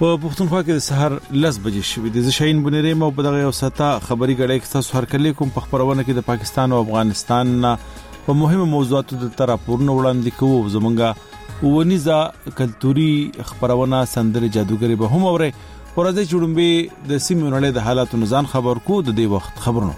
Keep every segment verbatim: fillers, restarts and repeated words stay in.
په پښتونخوا کې د سحر لس بجې شوې د شاهین بنيري مو په دغه یو ساته خبري غړې کې تاسو هر کله کوم په خبرونه کې د پاکستان او افغانستان په مهمه موضوعاتو د طرفونو وړاندې کوو. زمونږه ونیزه کلتوري خبرونه سندري جادوګری به هم اوره ورځي چړمبي د سیمې نړۍ د حالاتو نزان خبر کو د دې وخت خبرونه.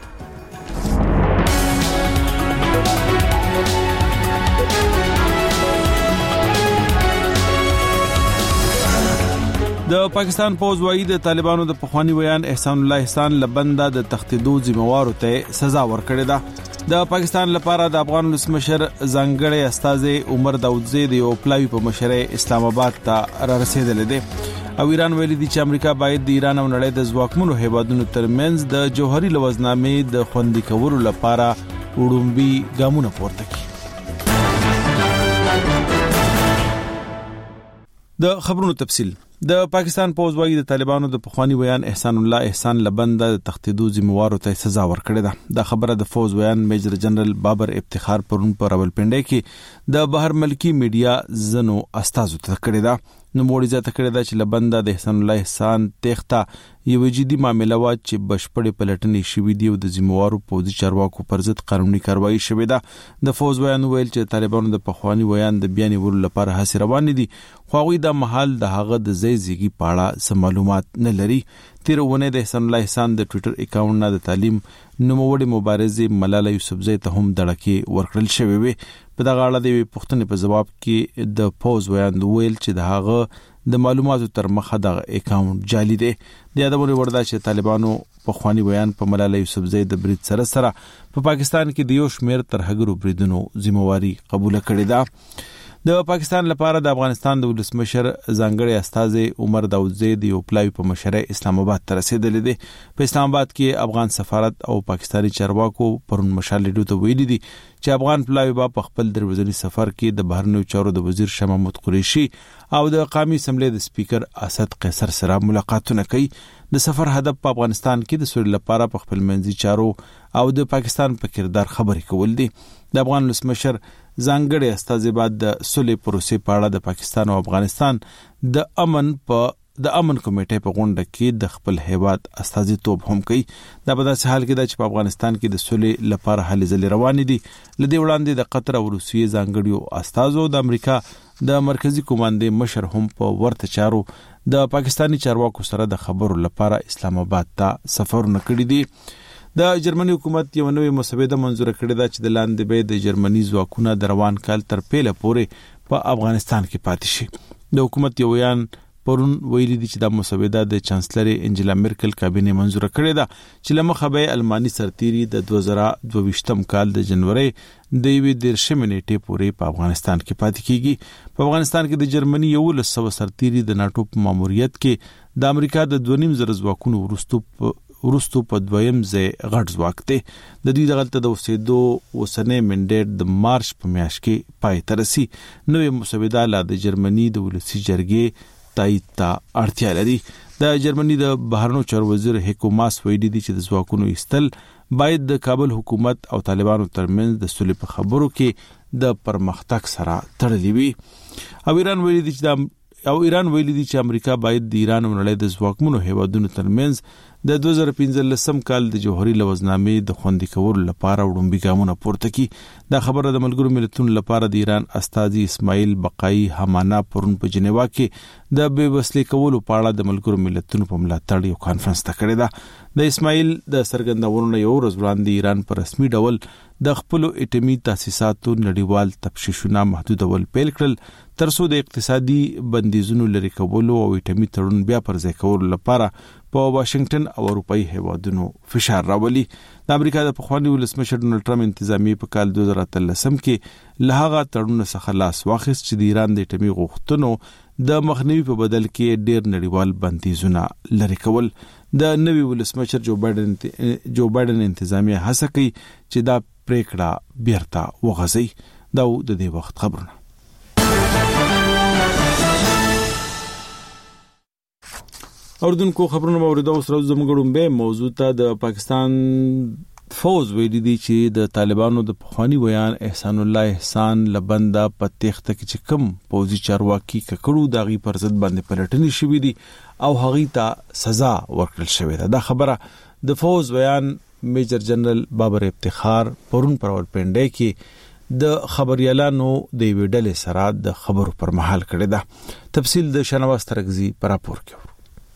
د پاکستان پوز وایي د طالبانو د پخوانی ویان احسان الله احسان لبنده د تختیدو ذمہوارو ته سزا ورکړه ده. د پاکستان لپاره د افغان ولسمشر ځانګړی استاد عمر داودزی د یو پلاوی په مشرۍ اسلام آباد ته را رسیدل دي او ایران ویلي دي چې امریکا باید د ایران او نړۍ د ځواکمنو هیوادونو ترمنځ د جوهري لوزنامې د خوندي کولو لپاره وړومبي ګامونه پورته کړي. د خبرونو تفصیل. د پاکستان پوز وایي د طالبانو د پخوانی ویان احسان الله احسان لبنده د تختیدو ذمہوارو ته سزا ورکړه ده. د خبره د فوز ویان میجر جنرال بابر افتخار پرون پر راولپنډي کې د بهر ملکی میډیا زنو استازو ته کړه ده. نو موړي ځته کړه ده چې لبنده د احسان الله احسان تخته یو جدي معاملې وا چې بشپړې پلټنې شوې دي او د ذمہوارو پوزي چارواکو پر ضد قانوني کاروایی شوې ده. د فوز ویان ویل چې طالبانو د پخوانی ویان د بیان ورو لپاره هڅې روانې دي خو هغه د محل د هغه د زیږی پاړه سم معلومات نه لري. تیرونه د احسان الله احسان د ټوئیټر اکاونټ نه د تعلیم نوموړي مبارزه ملاله یوسفزئی ته هم دړکې ورکړل شوې وي. په دغه اړه د پښتنې په جواب کې د پوز ویان ویل چې د هغه د معلوماتو تر مخه د اکاونټ جعلي دی. د یادونه ورده چې طالبانو په خواني بیان په ملاله یوسفزئی د برید سره سره په پاکستان کې د یو شمیر ترهګرو بریدونو ذمہواری قبول کړې ده. د پاکستان لپاره د افغانستان د ولسمشر ځانګړی استاد عمر داودزی د یو پلاوی په مشرۍ اسلام آباد ته رسیدلی دی. په اسلام آباد کې افغان سفارت او پاکستانی چارواکو پرون مشال لیدو ته ویلي دي چې افغان پلاوی با په خپل دروازنی سفر کې د بهرنیو چارو د وزیر شاه محمود قریشي او د قومي اسمبلی د سپیکر اسد قیصر سره ملاقاتونه کوي. د سفر هدف په افغانستان کې د سولې لپاره په خپل منځي چارو او د پاکستان په کردار خبرې کول دي. د افغان ولسمشر ځانګړی استاد بعد د سولې پروسې په اړه د پاکستان او افغانستان د امن په د امن کمیټې په غونډه کې د خپل هیواد استازیتوب هم کوي. دا په داسې حال کې ده چې په افغانستان کې د سولې لپاره هلې ځلې روانې دي. لدې وړاندې د قطر او روسیې ځانګړیو استازو د امریکا د مرکزی کمانډې مشر هم په ورته چارو د پاکستانی چارواکو سره د خبرو لپاره اسلام آباد ته سفرونه کړي دي. د جرمني حکومت یو نوې مسوده منزور کړې ده چې د لاندې به د جرمني ځواکونه د روان کال تر پیله پورې په افغانستان کې پاتې شي. د حکومت یو بیان پرون ویلي دي چې د مسوده د چانسلر انجلا مرکل کابینه منزور کړې ده چې لمخه به الماني سرتیري د دوه زره دوه ویشتم کال د جنوري د یوې دیرشمې نیټې پورې په افغانستان کې پاتې کیږي. په افغانستان کې د جرمني یو لسو سرتیري د ناتو په ماموریت کې د امریکا د دوه نیم زره ځواکونو ورستو ورستو په دویم ځای غټ ځواک دی. د دې دغلته د اوسېدو اوسنۍ منډیټ د مارچ په میاشت کې پای ته رسي. نوې مسوده لا د جرمني د ولسی جرګې تایید ته اړتیا لري. د جرمني د بهرنیو چارو وزیر هیکو ماس ویلي دي چې د ځواکونو ایستل باید د کابل حکومت او طالبانو ترمنځ د سولې په خبرو کې د پرمختګ سره تړلې وي. او ایران ویلي دي چې د او ایران ویلي دي چې امریکا باید د ایران او نړۍ د ځواکمنو هیوادونو ترمنځ د دوه زره پنځلسم کال د جوهري لوزنامې د خوندي کولو لپاره وړومبي ګامونه پورته کړي. دا خبره د ملګرو ملتونو لپاره د ایران استازي اسماعیل بقایي حمانا پرون په جنیوا کې د بې وسلې کولو په اړه د ملګرو ملتونو په ملاتړ یو کانفرنس ته کړی ده. د اسماعیل د څرګندونو یو ورځ وړاندې ایران په رسمي ډول د خپل اټومي تاسیساتو نړیوال تفشیشونه محدودول پیل کړل ترڅو د اقتصادي بندیزونو لري کولو او اټومي تړون بیا پر ځای کولو لپاره په واشنگټن او اروپאי هیوادونو فشار راولي. د امریکا د پخوانی ولسمشر ډونالد ټرمپ انتظامی په کال دوه زره اتلسم کې له هغه تړون څخه لاس واخیست چې د ایران د اټومي غوښتنو د مخنیوي په بدل کې ډیر نړیوال بندیزونه لري کول. د نوي ولسمشر جو بایدن جو بایدن انتظامی هڅه کوي چې دا پریکړه بیرته وغځي. دا د دې وخت خبرونه. اوردونکو خبرونه اوریدو سره زموږ ډومبه موضوع ته د پاکستان فوز ویلي دي چې د طالبانو د پخوانی ویان احسان الله احسان لبنده په تخته کې چې کم پوزي چارواکي ککړو داغي پر ضد باندې پلټنې شوې دي او هغه ته سزا ورکړل شوې ده. دا خبره د فوز ویان میجر جنرال بابر افتخار پرون پرول پنده کې د خبريالانو د ویډل سره د خبرو پر مهال کړی ده. تفصیل د شنواز ترغزي پر راپور کې.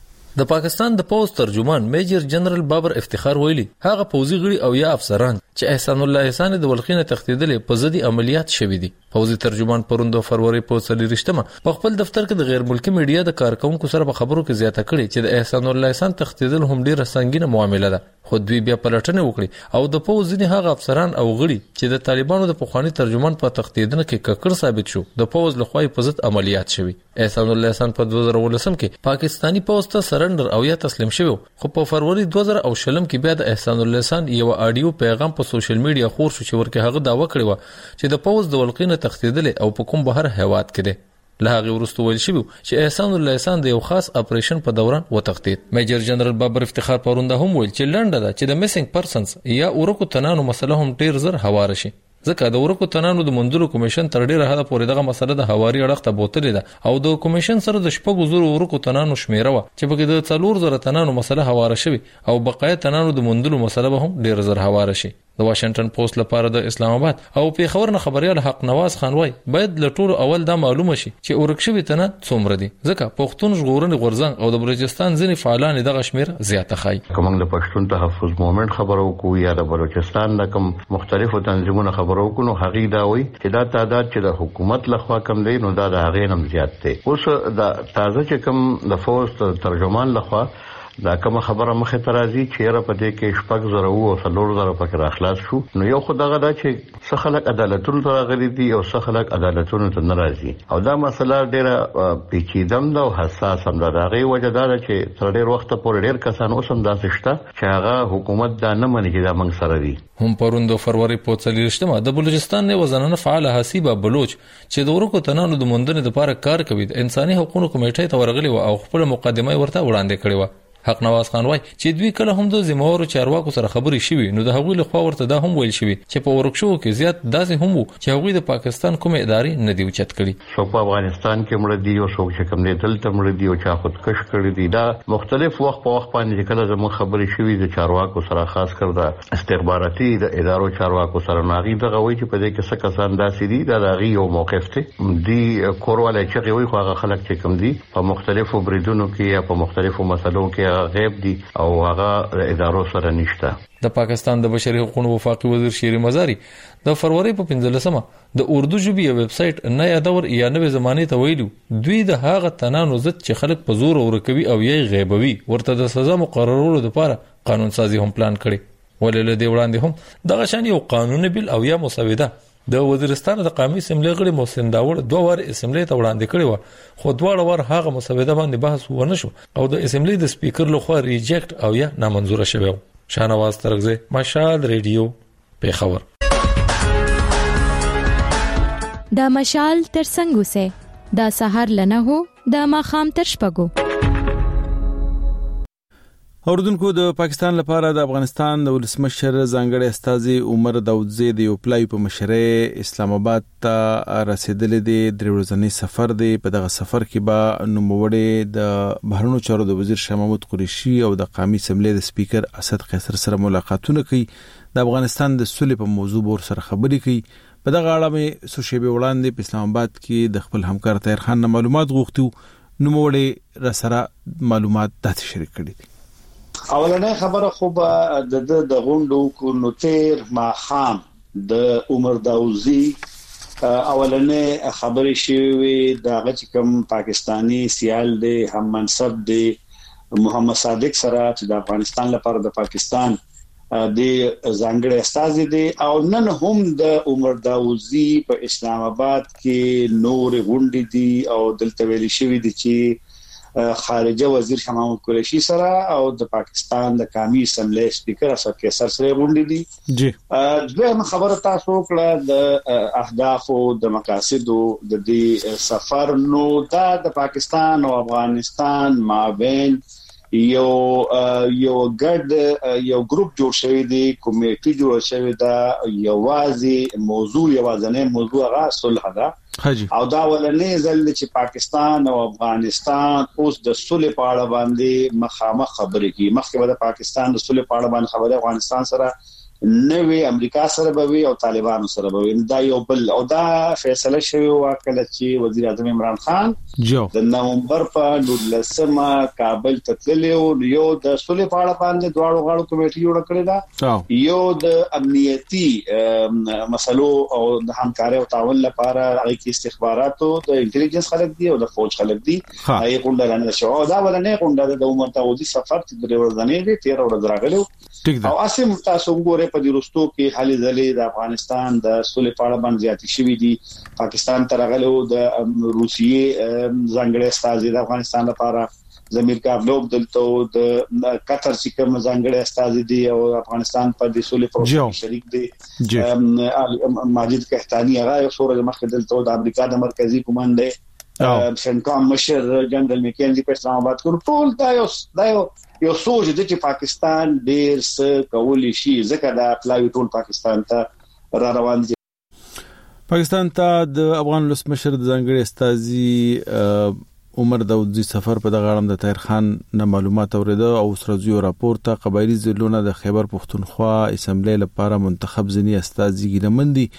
د پاکستان د پوز ترجمان میجر جنرال بابر افتخار ویلي هغه پوزي غړي او یا افسران چې احسان الله احسان د ولخینه تختیدل په ضد عملیات شوې دي. پوزي ترجمان پروند فروری په سلیریشتمه په خپل دفتر کې د غیر ملکی میډیا د کارکونکو سره په خبرو کې زیاته کړي چې د احسان الله احسان تختیدل هم ډیره سنگینه معامله ده. خو دوی بیا پلټنه وکړي او د پوز ځینې هغه افسران او غړي چې د طالبانو د پخوانی ترجمان په تختیدنه کې ککړ ثابت شو د پوز لخوا په ضد عملیات شوي. احسان الله احسان په دوه زره ولسم کې پاکستانی پوز ته سرندر او یا تسلیم شوی خو په فروری دوه زره شلم کې بیا د احسان الله احسان یو اډیو پیغام په سوشل میډیا خور شو چې ورکه هغه داوا کړی و چې د پوز د ولقینه تختیدل او په کوم بهر هواد کې ده. له هغه وروسته ویل شوی چې احسان الله احسان د یو خاص اپریشن په دوران وتختید. میجر جنرال بابر افتخار پرونده هم ویل چې لنډه ده چې د میسنګ پرسنز یا اورکو تنانو مسله هم ډیر زر هوار شي ځکه د اورکو تنانو د منځلو کمیشن تر ډیره حده پورې دغه مسله د هواري اړخ ته بوتلې ده او د کمیشن سره د شپږ زره اورکو تنانو شمیره و چې په د څلور زره تنانو مسله هوار شوی او بقایه تنانو د منځلو مسله به هم ډیر زر هوار شي. د واشنگټن پوسټ لپاره د اسلام آباد او په خبرنه خبريال حق نواز خان وای باید له ټولو اول دا معلومه شي چې اورکشوي تنه څومره دي ځکه پښتون ژغورنې غورځنګ او د بلوچستان ځینې فعالان دغه شمیر زیاته خای. کوم د پښتون تحفظ موومېنټ خبرو کو یا د بلوچستان د کوم مختلفو تنظیمونو خبرو کو نو هغه دا وای چې دا تعداد چې د حکومت لخوا کم دی نو دا د هغه نم زیات دی. اوس د تازه چې کوم د فوز ترجمان لخوا دا کوم خبره مخه ترازی چې را پدې کې شپږ زره او څلور زره پکې راخلاص شو نو یو خدای دا چې څه خلک عدالتونو ته راغلي دي او څه خلک عدالتونو ته ناراضي او دا مسله ډیره پیچیدم ده او حساس هم ده. هغه وجه دا چې تر ډیر وخت پورې ډیر کسان اوس هم داسې شته چې هغه حکومت دا نه مني چې دا موږ سره دي. هم پروند فروری په څلورشتمه د بلوچستان نه وزنانه فعال حسیبه بلوچ چې د ورکو تنانو د مندنې لپاره کار کوي د انساني حقوقو کمیټې ته ورغلي او خپل مقدمه ورته وړاندې کړې و. حق نواز خان وای چې دوی کله هم د زموارو چارواکو سره خبرې شوي نو د هغوی له خوا ورته دا هم ویل شوی چې په ورکشو کې زیات داسې هم وو چې هغوی د پاکستان کومه ادارې نه دی اوچت کړي. څوک په افغانستان کې مړ دي او څوک چې کوم دی دلته مړ دي او چا خودکش کړی دي. دا مختلف وخت په وخت باندې کله زموږ خبرې شوي د چارواکو سره خاص کر د استخباراتي د ادارو چارواکو سره ناغي دغه وایي چې په دې کې څه کسان داسې دي دا دغه یو موقف دی دی کورواله چې وي خو هغه خلک چې کوم دي په مختلفو بریدونو کې یا په مختلفو مسلو کې غیب دي او هغه ادارو سره نشته. د پاکستان د بشري حقوقو وفاقي وزیر شیر مزاری د فروری په پنځلسمه د اردو ژبې ویب سټ نه یادور یا نوې زمانه ته ویلو دوی د هغه تنانو ضد چې خلک په زور ورکوي او یې غیبوي ورته د سزا مقررولو لپاره قانون سازي هم پلان کړي. ولله دی وړاندې هم دغه شان یو قانوني بل او یا مسوده د وزیرستان د قومي اسمبلی غړي محسن داوود دوه وار اسمبلی ته وړاندې کړی و خو دواړه ور هغه مسوده باندې بحث ونه شو او د اسمبلی د سپیکر لخوا ریجیکټ او یا نامنظور شوی. شاهنواز ترغزی مشال ریډیو پیښور. دا مشال تر څنګه سه دا سحر لنه هو دا ماخام تر شپګو. اوردونکو د پاکستان لپاره د افغانستان د ولسمشر ځانګړي استاذي عمر داودزی د یوپلای په مشرۍ اسلام آباد ته رسیدلې دي. درې ورځنی سفر دی. په دغه سفر کې به نوموړی د بهرنیو چارو د وزیر شاه محمود قریشي او د قومي اسمبلی د سپیکر اسد قیصر سره ملاقاتونه کوي. د افغانستان د سولې په موضوع بور سره خبرې کوي. په دغه اړه مې سوشيبه وړاندې په اسلام آباد کې د خپل همکار طاهر خان معلومات غوښتو. نوموړی را سره معلومات تاسو شریک کړي دي. اولنې خبره خو به د د غونډو کو نوتیر ما خام د عمر داوزی اولنې خبرې شوی د هغه کوم پاکستانی سیال دی هم منصب دی محمد صادق سره چې د افغانستان لپاره د پاکستان د ځانګړي استاذ دی او نن هم د عمر داوزی په اسلام آباد کې نور غونډې دي او دلته ویل شوی دی چې خارجه وزیر شاه محمود قریشي سره او د پاکستان د قومي اسمبلی سپیکر اسد قیصر سره غونډې دي. جی دغه خبره تاسو کړه د اهداف او د مقاصد د دې سفر نو دا د پاکستان او افغانستان مابین یو یو ګډ یو ګروپ جوړ شوی دی کمیټي جوړ شوی دا یوازې موضوع یوازې موضوع غا صلح ده او دا ولنې ځل چې پاکستان او افغانستان اوس د صلح په اړه باندې مخامخ خبرې کوي. مخکې د پاکستان د صلح په اړه باندې خبره افغانستان سره نوې امریکا سره به وي او طالبانو سره به وي. دا یو بل او دا فیصله شوی و کله چې وزیر اعظم عمران خان د نومبر په لسمه کابل ته تللی او یو د صلح په اړه باندې دواړو غاړو کمیټي جوړ کړی دا یو د امنیتي مسلو او د همکارۍ او تعاون لپاره هغه کې استخباراتو د انټيليجنس خلک دي او د فوج خلک دي هغه غونډه نه شو دا ولنې غونډه د عمر تاوزي سفر چې د ورځنې دي تیر ورځ راغلو او اسیم تاسو وګورئ په دې وروستو کې حالي ځلې د افغانستان د صلح په اړه باندې زیاتې شوې دي. پاکستان ترغلو د روسیې ځانګړي استازي د افغانستان لپاره زمیر کابلوب دلته د قطر چې کوم ځانګړي استازي دي او افغانستان په دې صلح پروسه شریک دي. ماجد کهتانی هغه یو سورج مخ دلته د امریکا د مرکزی کمانډ سنکام مشر جنرال میکینزي په اسلام آباد کې ټول دا یو دا یو یو سوچ د چې پاکستان ډیر څه کولی شي ځکه دا پلاوی ټول پاکستان ته را روان دي. پاکستان ته د افغان لسمشر د ځانګړي استازي عمر داودزي سفر په دغه اړه د طاهر خان نه معلومات اوریده او سرزیو راپور ته قبایلی ضلعونه د خیبر پختونخوا اسمبلی لپاره منتخب ځنی استازي ګرمندي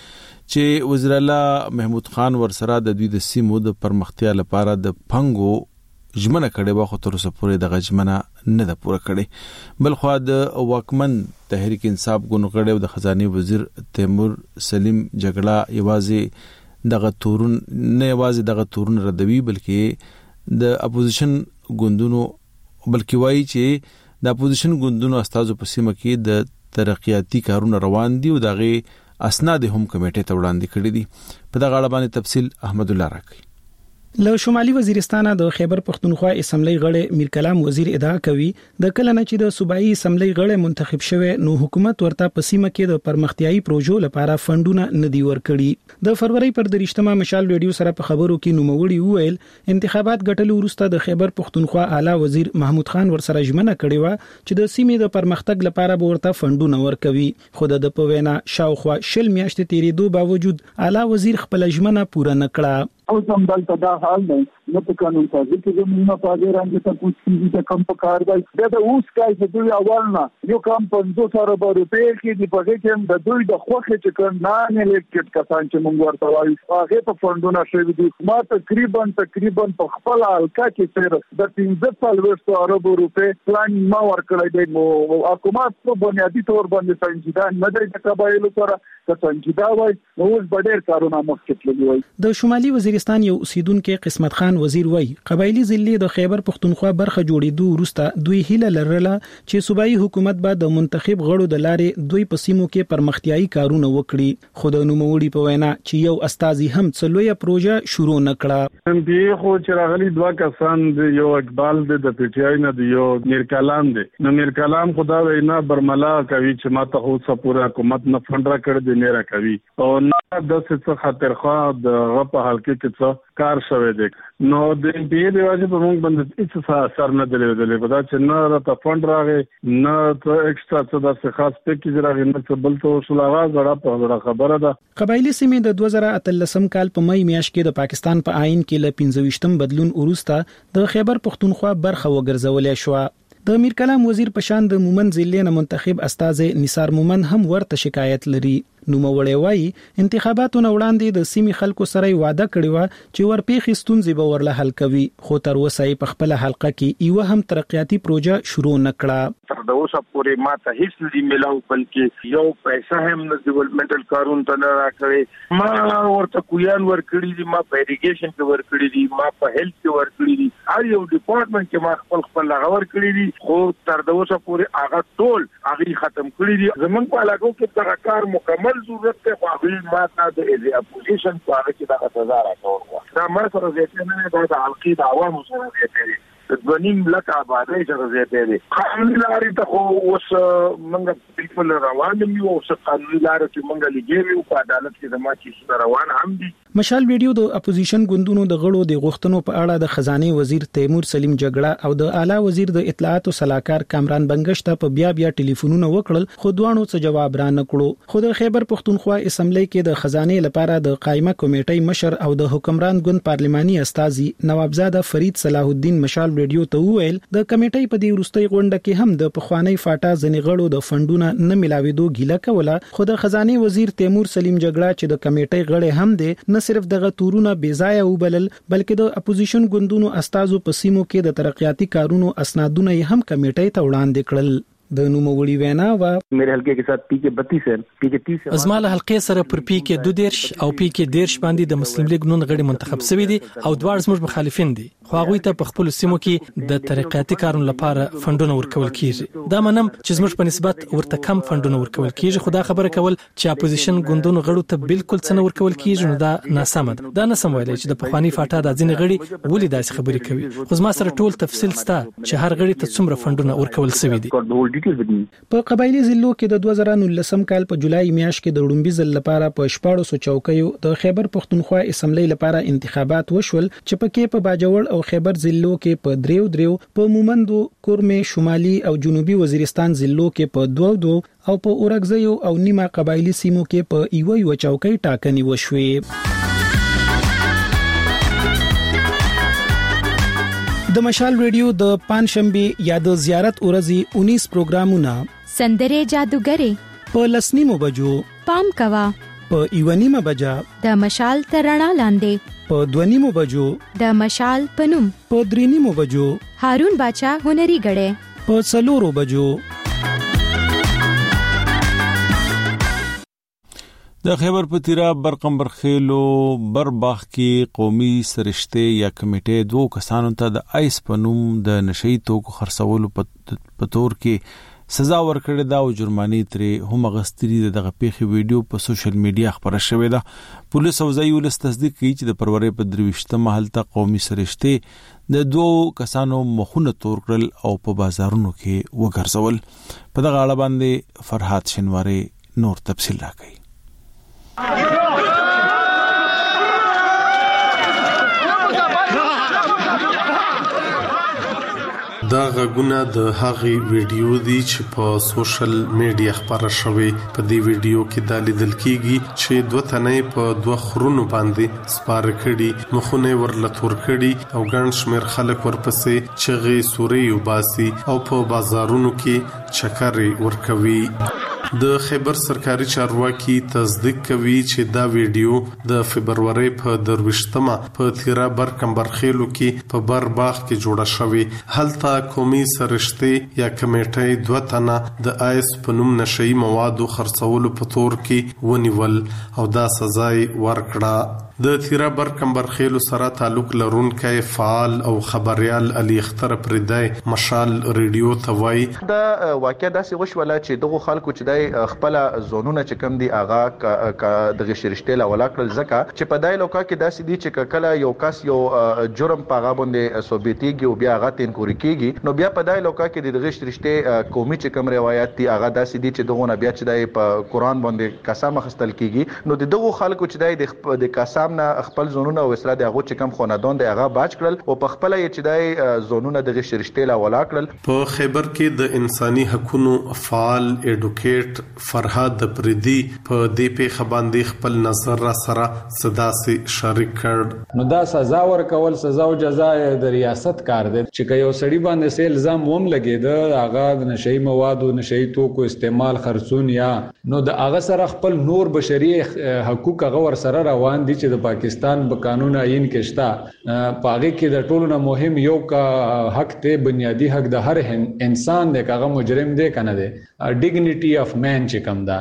چې وزیر اعلی محمود خان ورسره د دوی د سیمو د پرمختیا لپاره د پنګو جمنه کړي با خو تر اوسه پورې د غجمنه نه ده پوره کړي. بل خو د واکمن تحریک انصاف ګونغړې او د خزانه وزیر تیمور سلیم جګړه یوازې دغه تورن نه یوازې دغه تورن ردوي بلکې د اپوزیشن ګوندونو بلکې وایي چې د اپوزیشن ګوندونو استازو په سیمه کې د ترقیاتي کارونه روان دي او دغه اسناد هم کمیټې ته وړاندې کړي دي. په دغه اړه باندې تفصیل احمد الله راکړي. له شمالي وزیرستان د خیبر پختونخوا اسمبلی غړي میر کلام وزیر ادعا کوي د کله نه چې د صوبایي اسمبلی غړي منتخب شوه نو حکومت ورته په سیمه کې د پرمختیايي پروژو لپاره فندونه ندي ورکړي. د فروری پر درشتمه مشال ریډیو سره په خبرو کې نوموړي وویل انتخابات ګټلو وروسته د خیبر پختونخوا اعلی وزیر محمود خان ورسره ژمنه کړې و چې د سیمې د پرمختګ لپاره به ورته فندونه ورکوي. خو د په وینا شاوخوا شل میاشتې تیریدو باوجود اعلی وزیر خپل ژمنه پوره نکړه. او سم دلته دا حال دی نو په قانون سازي کې زموږه په اړه رانګه ته کوڅې د کم په کار دی دا اوس کای چې دوی اولنا یو کم پنځوس زره روپۍ کې دی په کې د دوی د خوخه چې کړه نه الیکټډ کسان چې موږ ورته وایو هغه په فندونه شوی دي ما تقریبا تقریبا په خپل حلقه کې سره د پنځه څلوېښت ارب روپۍ پلان ما ورکړی دی نو حکومت په بنیادی تور باندې سنجیدان نه دی د قبایلو سره د سنجیدا وای نو اوس ډېر کارونه مخکې تللی وای. د شمالي وزیرستان یو اوسیدونکو قسمت خان وزیر وای قبایلی ضلع د خیبر پختونخوا برخه جوړېدو وروسته دوی هیله لرله چې صوبایي حکومت به د منتخب غړو د لارې دوی په سیمو کې پرمختیايي کارونه وکړي. خو د نوموړي په وینا چې یو استازي هم څلويه پروژه شروع نکړه. ام پی خو چې راغلي دوه کسان د یو اقبال د پی ټی آی نه د یو میر کلام دی نو میر کلام خدا وینا برملا کوي چې ماته خو سپوره حکومت نه فند را کړ دی نه را کوي او نه د څه خاطر خو د غپ حلقه کې کار شوه دی نو د ام پی دی واجب په موږ باندې هیڅ اثر نه درلودل په دا چې نه را ته فند راغی نه ته ایکسترا څه د خاص پیکیج راغی نه څه بل ته وشول هغه غړه په خبره ده. قبایلی سیمې د دوه زره اتلسم کال په مې میاشت کې د پاکستان په آئین کې ل پنځه ویشتم بدلون وروسته د خیبر پختونخوا برخه وګرځولې شو. د میر کلام وزیر په شان د مومن ضلع نه منتخب استاد نثار مومن هم ورته شکایت لري. نو مولوي وای انتخاباتو نه وړاندې د سیمې خلکو سره وعده کړی و چې ورپېخې ستونزې به ورله حل کوي خو تر اوسه په خپل حلقه کې یو هم ترقیاتي پروژه شروع نکړه. تر اوسه پورې ماته هیڅ نه دی ملاو بلکې یو پیسې هم د ډیولپمنټل کارون ته نه راکړي ما ورته کویان ورکړي دي ما په اډوکیشن کې ورکړي دي ما په هیلث کې ورکړي دي هر یو ډپارټمنټ کې ما خپل خپل لغور کړی دي خو تر اوسه پورې هغه ټول هغه ختم کړی دي. زمونږ په علاقو کې دا کار مکمل ضرورت ته خو ما ته د اپوزیشن په هغه کې دا سزا راکول دا ما سره ځکه نه دا د حلقې د عوامو سره دی د نیم لک آبادی سره زیاته دي. قانوني لارې ته خو اوس موږ پیپل روان یو اوس قانوني لارې چې موږ لګیږو په عدالت کې د ماچې روان هم دي. مشال ویډیو د اپوزیشن ګوندونو د غړو د غوښتنو په اړه د خزانه وزیر تیمور سلیم جګړه او د اعلی وزیر د اطلاعات او صلاحکار کامران بنگش ته په بیا بیا ټلیفونونه وکړل خو دوانو څه جواب را نه کړو. خو د خیبر پښتونخوا اسمبلی کې د خزانه لپاره د قائمه کمیټې مشر او د حکمران ګوند پارلماني استاذي نوابزاده فرید صلاح الدین مشال ویډیو ته وویل د کمیټې په دې وروستي غونډه کې هم د پخوانی فاټا ځنې غړو د فندونو نه ملاويدو ګیله کوله. خو د خزانه وزیر تیمور سلیم جګړه چې د کمیټې غړي هم دي نه صرف دغه تورونه بیځای وبلل بلکې د اپوزیشن ګوندونو استادو په سیمو کې د ترقیاتي کارونو اسنادونه هم کمیټې ته وړاندې کړل. د نوموړي وینا وا میرے حلقے کے ساتھ پی کے بتیس ہے پی کے تیس ازمال حلقې سره پر پی کې دو دیرش او پی کې دیرش باندې د مسلم لیگ نون غړي منتخب شوی دي او دوار زموږ مخالفین دي. خو هغه ته په خپل سیمو کې د ترقیاتي کارونو لپاره فندونه ورکول کیږي. دا منم چې زموږ په نسبت ورته کم فندونه ورکول کیږي. خو دا خبره کول چې اپوزیشن ګوندونو غړو ته بالکل څه نه ورکول کیږي نو دا ناسم ده. دا نه سم ویل چې د پخوانی فاټا د ځینې غړي ولې داسې خبرې کوي. خو زما سره ټول تفصیل ستا چې هر غړي ته څومره فندونه ورکول شوی دي. په قبایلی ضلعو کې د دوه زره نولسم کال په جولای میاشت کې د وړومبي ځل لپاره په شپاړسو چوکیو د خیبر پښتونخوا اسمبلی لپاره انتخابات وشول چې پکې په باجوړ او خیبر ضلعو کې په دریو دریو په مومندو کورمه شمالي او جنوبي وزیرستان ضلعو کې په دوه دوه او په اورګزیو او نیمه قبایلی سیمو کې په ایو یو چوکۍ ټاکنې وشوې. د مشال ریډیو د پنځشنبه یا د زیارت ورځې انیس پروګرامونه سندره جادوګری په لسنیمو بجو پام کوا په ایونیمه بجا د مشال ترڼا لاندې په دونیمو بجو د مشال پنوم په درینیمو بجو هارون باچا هنري غړې په څلورو بجو. د خیبر پتیرا برقمبر خېلو برباخ کې قومي سرشته یا کمیټه دوه کسانو ته د آیس پنوم د نشئی توکو خرڅولو په تور کې سزا ورکړې ده او جرمانې ترې هم غستري دغه پیښې ویډیو په سوشل میډیا خبره شوې ده. پولیس او ځایي ولس تصدیق کوي چې د پرورې په درويشته محل ته قومي سرشته د دوه کسانو مخونه تور کړل او په بازارونو کې وګرځول. په دغه اړه باندې فرحات شنواری نور تفصیل راکړي. دا غږونه د هغې ویډیو دي چې په سوشل میډیا خبره شوې. په دې ویډیو کې دا لیدل کېږي چې دوه تنې په دوه خرونو باندې سپاره کړي، مخونه ورله تور کړي او ګڼ شمېر خلک ورپسې چغې سورې وباسي او په بازارونو کې چکرې ورکوي. د خیبر سرکاري چارواکي تصدیق کوي چې دا ویډیو د فبرवरी په درويشتمه په تیرا برکمبر خېلو کې په برباخ کې جوړه شوې. هلته قومي سرشته یا کمیټې دوه تنه د آیس په نوم نشئی موادو خرڅولو په تور کې ونیول او دا سزا ورکړه. د تیرا برکمبر خېلو سره تعلق لرونکي فعال او خبريال علي اختر پردای مشال ریډیو ته وایي دا واقعیا داسې وشوله چې دغه خلکو چې د خپل زونونه چې کم دي اغا د غشرشته لا ولا کړل ځکه چې په دای لوکا کې داسې دي چې کله یو کس یو جرم پاغه باندې ثابتيږي او بیا هغه تین کوري کیږي نو بیا په دای لوکا کې د غشرشته قومي چې کم روایت دي اغا داسې دي چې دغه بیا چې د په قران باندې قسم خستل کیږي نو دغه خلکو چې د قسم نه خپل زونونه او اسرا د هغه چې کم خاندان د هغه باج کړل او په خپل یې چې د زونونه د غشرشته لا ولا کړل. په خیبر کې د انساني حقوقو فعال اډوکیټ فرهاد پردي په دې په خباندې خپل نظر را سره صدا سي شریک کړ. نو دا سزا ورکول سزا او جزا د ریاست کار دی چې یو سړي باندې سه الزام ووم لګید هغه د نشئی موادو نشئی توکو استعمال خرڅون یا نو د هغه سره خپل نور بشري حقوق هغه ور سره روان دي چې د پاکستان په قانون عین کې شته. پاګه کې د ټولو نه مهم یو کا حق ته بنیادی حق د هر انسان د هغه مجرم دی کنه دی ډیګنیټي اف مین چې کوم دا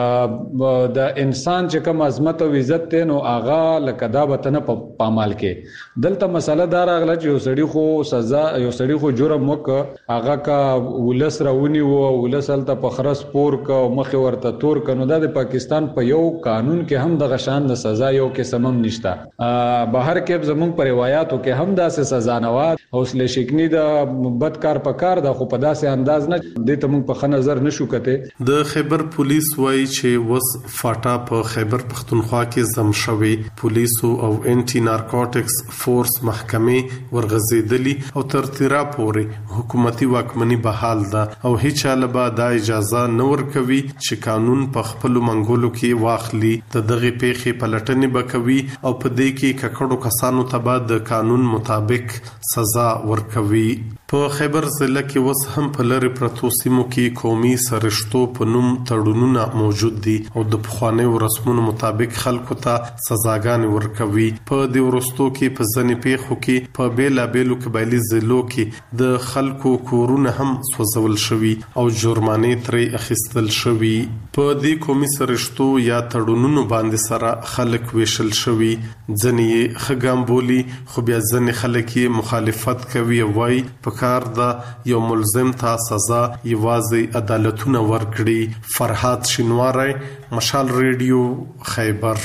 د انسان چې کوم عظمت او عزت ته نو هغه لکه دا وطن په پامال کې دلته مسله دار اغله چې یو سړی خو سزا یو سړی خو جرم وک هغه کا ولس راونی وو ولسل ته په خرس پور کا مخ ورته تور کنو دا د پاکستان په یو قانون کې هم د غشان د سزا یو قسم ظلم هم نشته. بهر کې زمونږ په روایتو کې هم داسې سزا نه و، حوصله شکنی د بدکار په کار د خو په داسې انداز نه د ته مونږ په ښه نظر نشو کته. د خیبر پولیس وایي چې وس فاټا په خیبر پختونخوا کې زم شوی پولیسو او انټي نارکوټکس فورس محکمې ورغزیدلی او تر تیرا پورې حکومتي واکمنی بحال ده او هیڅ لبا د اجازه نور کوي چې قانون په خپل منګولو کې واخلي. د دغه پیښې پلټنې بکوي او په دې کې ککړو کسانو ته به د قانون مطابق سزا ورکوي. په خیبر ضلع کې وس هم په لری پرتو سیمو کې قومي سرشتو په نوم تړونونه موجود دي او د پخوانیو رسمونو مطابق خلکو ته سزاګانې ورکوي. په دې ورستو کې په ځنې پیښو کې په بیلا بیلو قبایلی ضلعو کې د خلکو کورونه هم سوځول شوي او جرمانې ترې اخیستل شوي. په دې قومي سرشتو یا تړونونو باندې سره خلک ویشل شوي. ځنې یې ښه ګام بولي خو بیا ځنې خلک یې مخالفت کوي او وایي په کار دا یو ملزم ته سزا یوازې عدالتونه ورکړي. فرحات شینواری، مشال ریډیو، خیبر.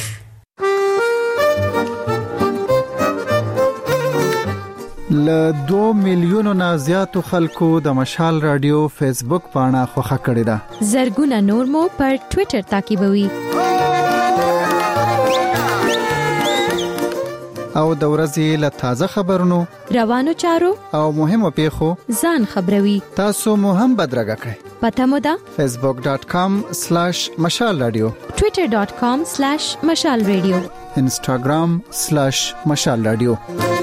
ل دو میلیونو نه زیاتو خلکو د مشال رادیو فیسبوک پاڼه خوښه کړې ده. زرګونه نور مو پر ټوئیټر تعقیبوي. او د ورځې له تازه خبرونو، روانو چارو او مهمو پیښو ځان خبروي. تاسو مو هم بدرګه کړئ. پته مو ده facebook dot com slash mashal radio، twitter dot com slash mashal radio، instagram slash mashal radio.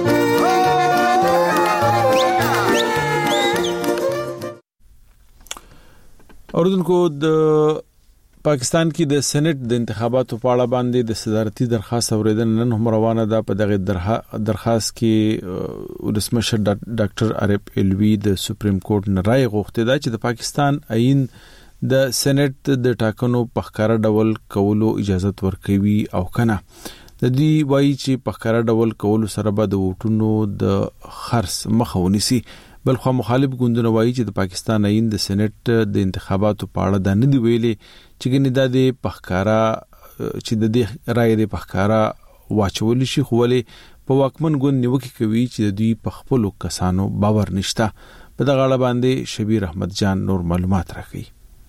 اوردونکو د پاکستان کې د سېنات د انتخاباتو په اړه باندې د صدارتي درخواست اوریدل نن هم روانه ده. په دغه درخواست کې ولسمشر ډاکټر عارف علوي د سپریم کورټ نه رائے غوښتې ده چې د پاکستان آئین د سېنات د ټاکنو په ښکارا ډول کولو اجازه ورکوي او کنه. د دې وایي چې په ښکارا ډول کولو سره به د ووټونو د خرڅ مخه ونیسي. بلخو مخالف ګوندونه وایي چې د پاکستان آئین د سېنات د انتخاباتو په اړه د نه دی ویلي چې ګنې د دې پخکارا چې د دې رائے د پخکارا واچول شي، خو ولې په واکمن ګوند نیوکه کوي چې د دوی په خپل کسانو باور نشته. په دغه اړه باندې شبیر احمد جان نور معلومات راکړي.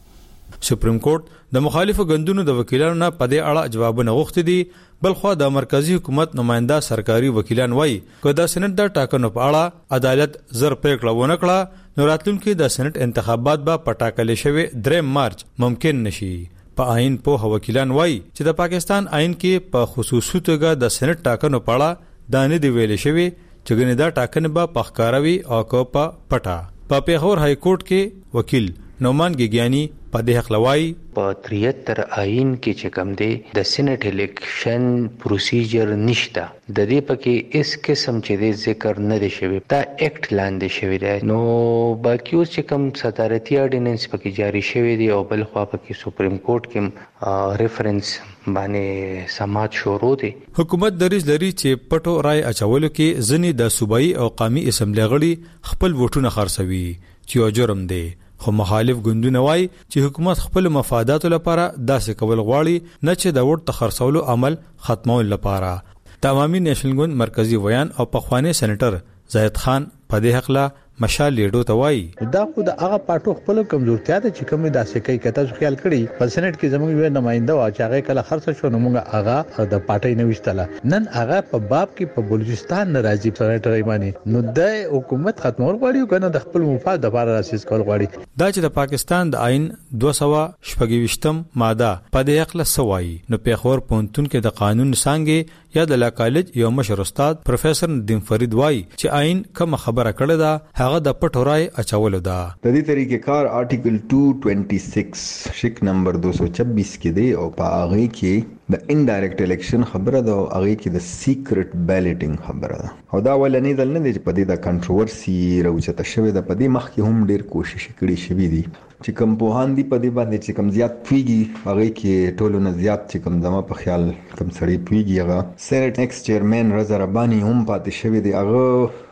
سپریم کورټ د مخالفو ګوندونو د وکیلانو نه په دې اړه جوابونه غوښتي دي. بلخو د مرکزی حکومت نماینده سرکاري وکیلان وایي چې د سېنات د ټاکنو په اړه عدالت زر پریکړه ونه کړه نو راتلونکي د سېنات انتخابات به پټاکل شوي دریم مارچ ممکن نشي. په آئین په وکیلان وایي چې د پاکستان آئین کې په خصوصي توګه د سېنات ټاکنو په اړه د نه دی ویل شوی چې ګنې دا ټاکنه به پخکاروي او کو په پټا. په پیښور های کورټ کې وکیل نومان ګیګیانی په دې حق لوي په تریهتر آئین کې چې کوم دی د سېنات الیکشن پروسیجر نشته، د دې پکې اس قسم چې د ذکر نه دی شوی، دا اکټ لاندې شوی دی. نو باقي اوس چې کوم صدارتي اورډیننس پکې جاری شوی دی او بل خو پکې سپریم کورټ کې ریفرنس باندې سماعت شروع دی. حکومت دریځ لري چې پټو رائے اچولو کې ځنی د صوبایي او قومي اسمبلی غړي خپل ووټونه خرڅوي چې یو جرم دی. خو مخالف ګوندونه وایي چې حکومت خپل مفاداتو لپاره داسې کول غواړي نه چې د ووټ تخرڅولو عمل ختمول لپاره. د عوامي نېشنل ګوند مرکزی ویان او پخوانی سېنیټر زاهد خان په دې حق لا مشال لیډو ته وایي دا خو د هغه پټو خپل کمزورتیا ده چې کومه داسې کوي کته خیال کړي. په سېنات کې زموږ یو نماینده او چې هغه کله خرڅ شو نو موږ هغه د پټي نه وشتله. نن هغه په باب کې په بلوچستان ناراضي سېنیټر ایمانی نو د حکومت ختمول غواړي کنه د خپل مفاد لپاره راسیس کول غواړي. دا چې د پاکستان د آئین دوه سوه شپږ ویشتم ماده په دې حق له سوایي نو پیښور پونتون کې د قانون څنګه یا د لا کالج یو مشر استاد پروفیسور ندیم فرید وایي چې آئین کوم خبره کړې ده هغه د پټو رائے اچولو ده. د دې طریقې کار آرټیکل دو سو چھیاسی شک نمبر دو سو چھبیس کې دی او په هغه کې د انډایرکټ الیکشن خبره ده او هغه کې د سیکرټ بیلټینګ خبره ده. او دا ولنې دل نه دی چې په دې د کنټروورسي راوچته شوی ده. په دې مخ کې هم ډیر کوشش کړی شوی دی چې کوم په هان دی په دې باندې چې کوم زیات پیږي هغه کې ټولو نه زیات چې کوم دمه په خیال کوم سړی پیږي هغه سېنات ایکس چیرمن رضا ربانی هم پاتې شوی دی. هغه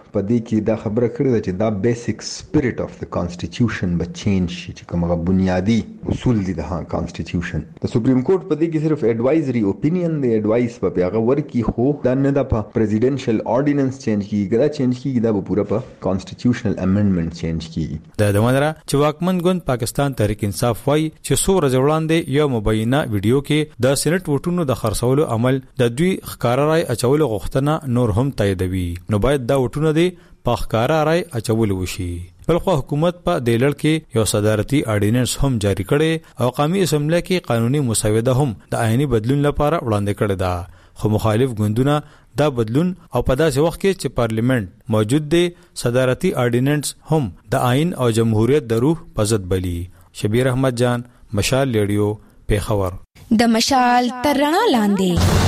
په دې کې دا خبره کړې ده چې دا بیسیک سپیرټ اف د کانسټیټیوشن به چینج شي چې کومه بنیادی اصول دي د کانسټیټیوشن. د سپریم کورټ په دې کې صرف ایڈوایزري اوپینین دی، ایڈوایس په هغه ورکی، خو دا نه د پریزیډنشل آرډیننس چینج کیږي، دا چینج کیږي دا به پوره په کانسټیټیوشنل امندمنت چینج کیږي. د دمنره چې واکمن ګوند پاکستان تحریک انصاف وایي چې څو ورځې وړاندې یو مبینه ویډیو کې د سېنات ووټونو د خرڅولو عمل د دوی ښکارا رای اچولو غوښتنه نور هم تاییدوي، نو باید دا وټونه دی په ښکارا رای اچول وشي. بلخو حکومت په د لړ کې یو صدارتي آرډیننس هم جاری کړي او قومي اسمبلی کې قانوني مسوده هم د آئینی بدلون لپاره وړاندې کړي ده، خو مخالف ګوندونه دا بدلون او په داسې وخت کې چې پارلیمنت موجود دی صدارتي آرډیننس هم د آئین او جمهوریت د روح په ضد بلی. شبیر احمد جان، مشال ریډیو، پیښور. د مشال تر رڼا لاندې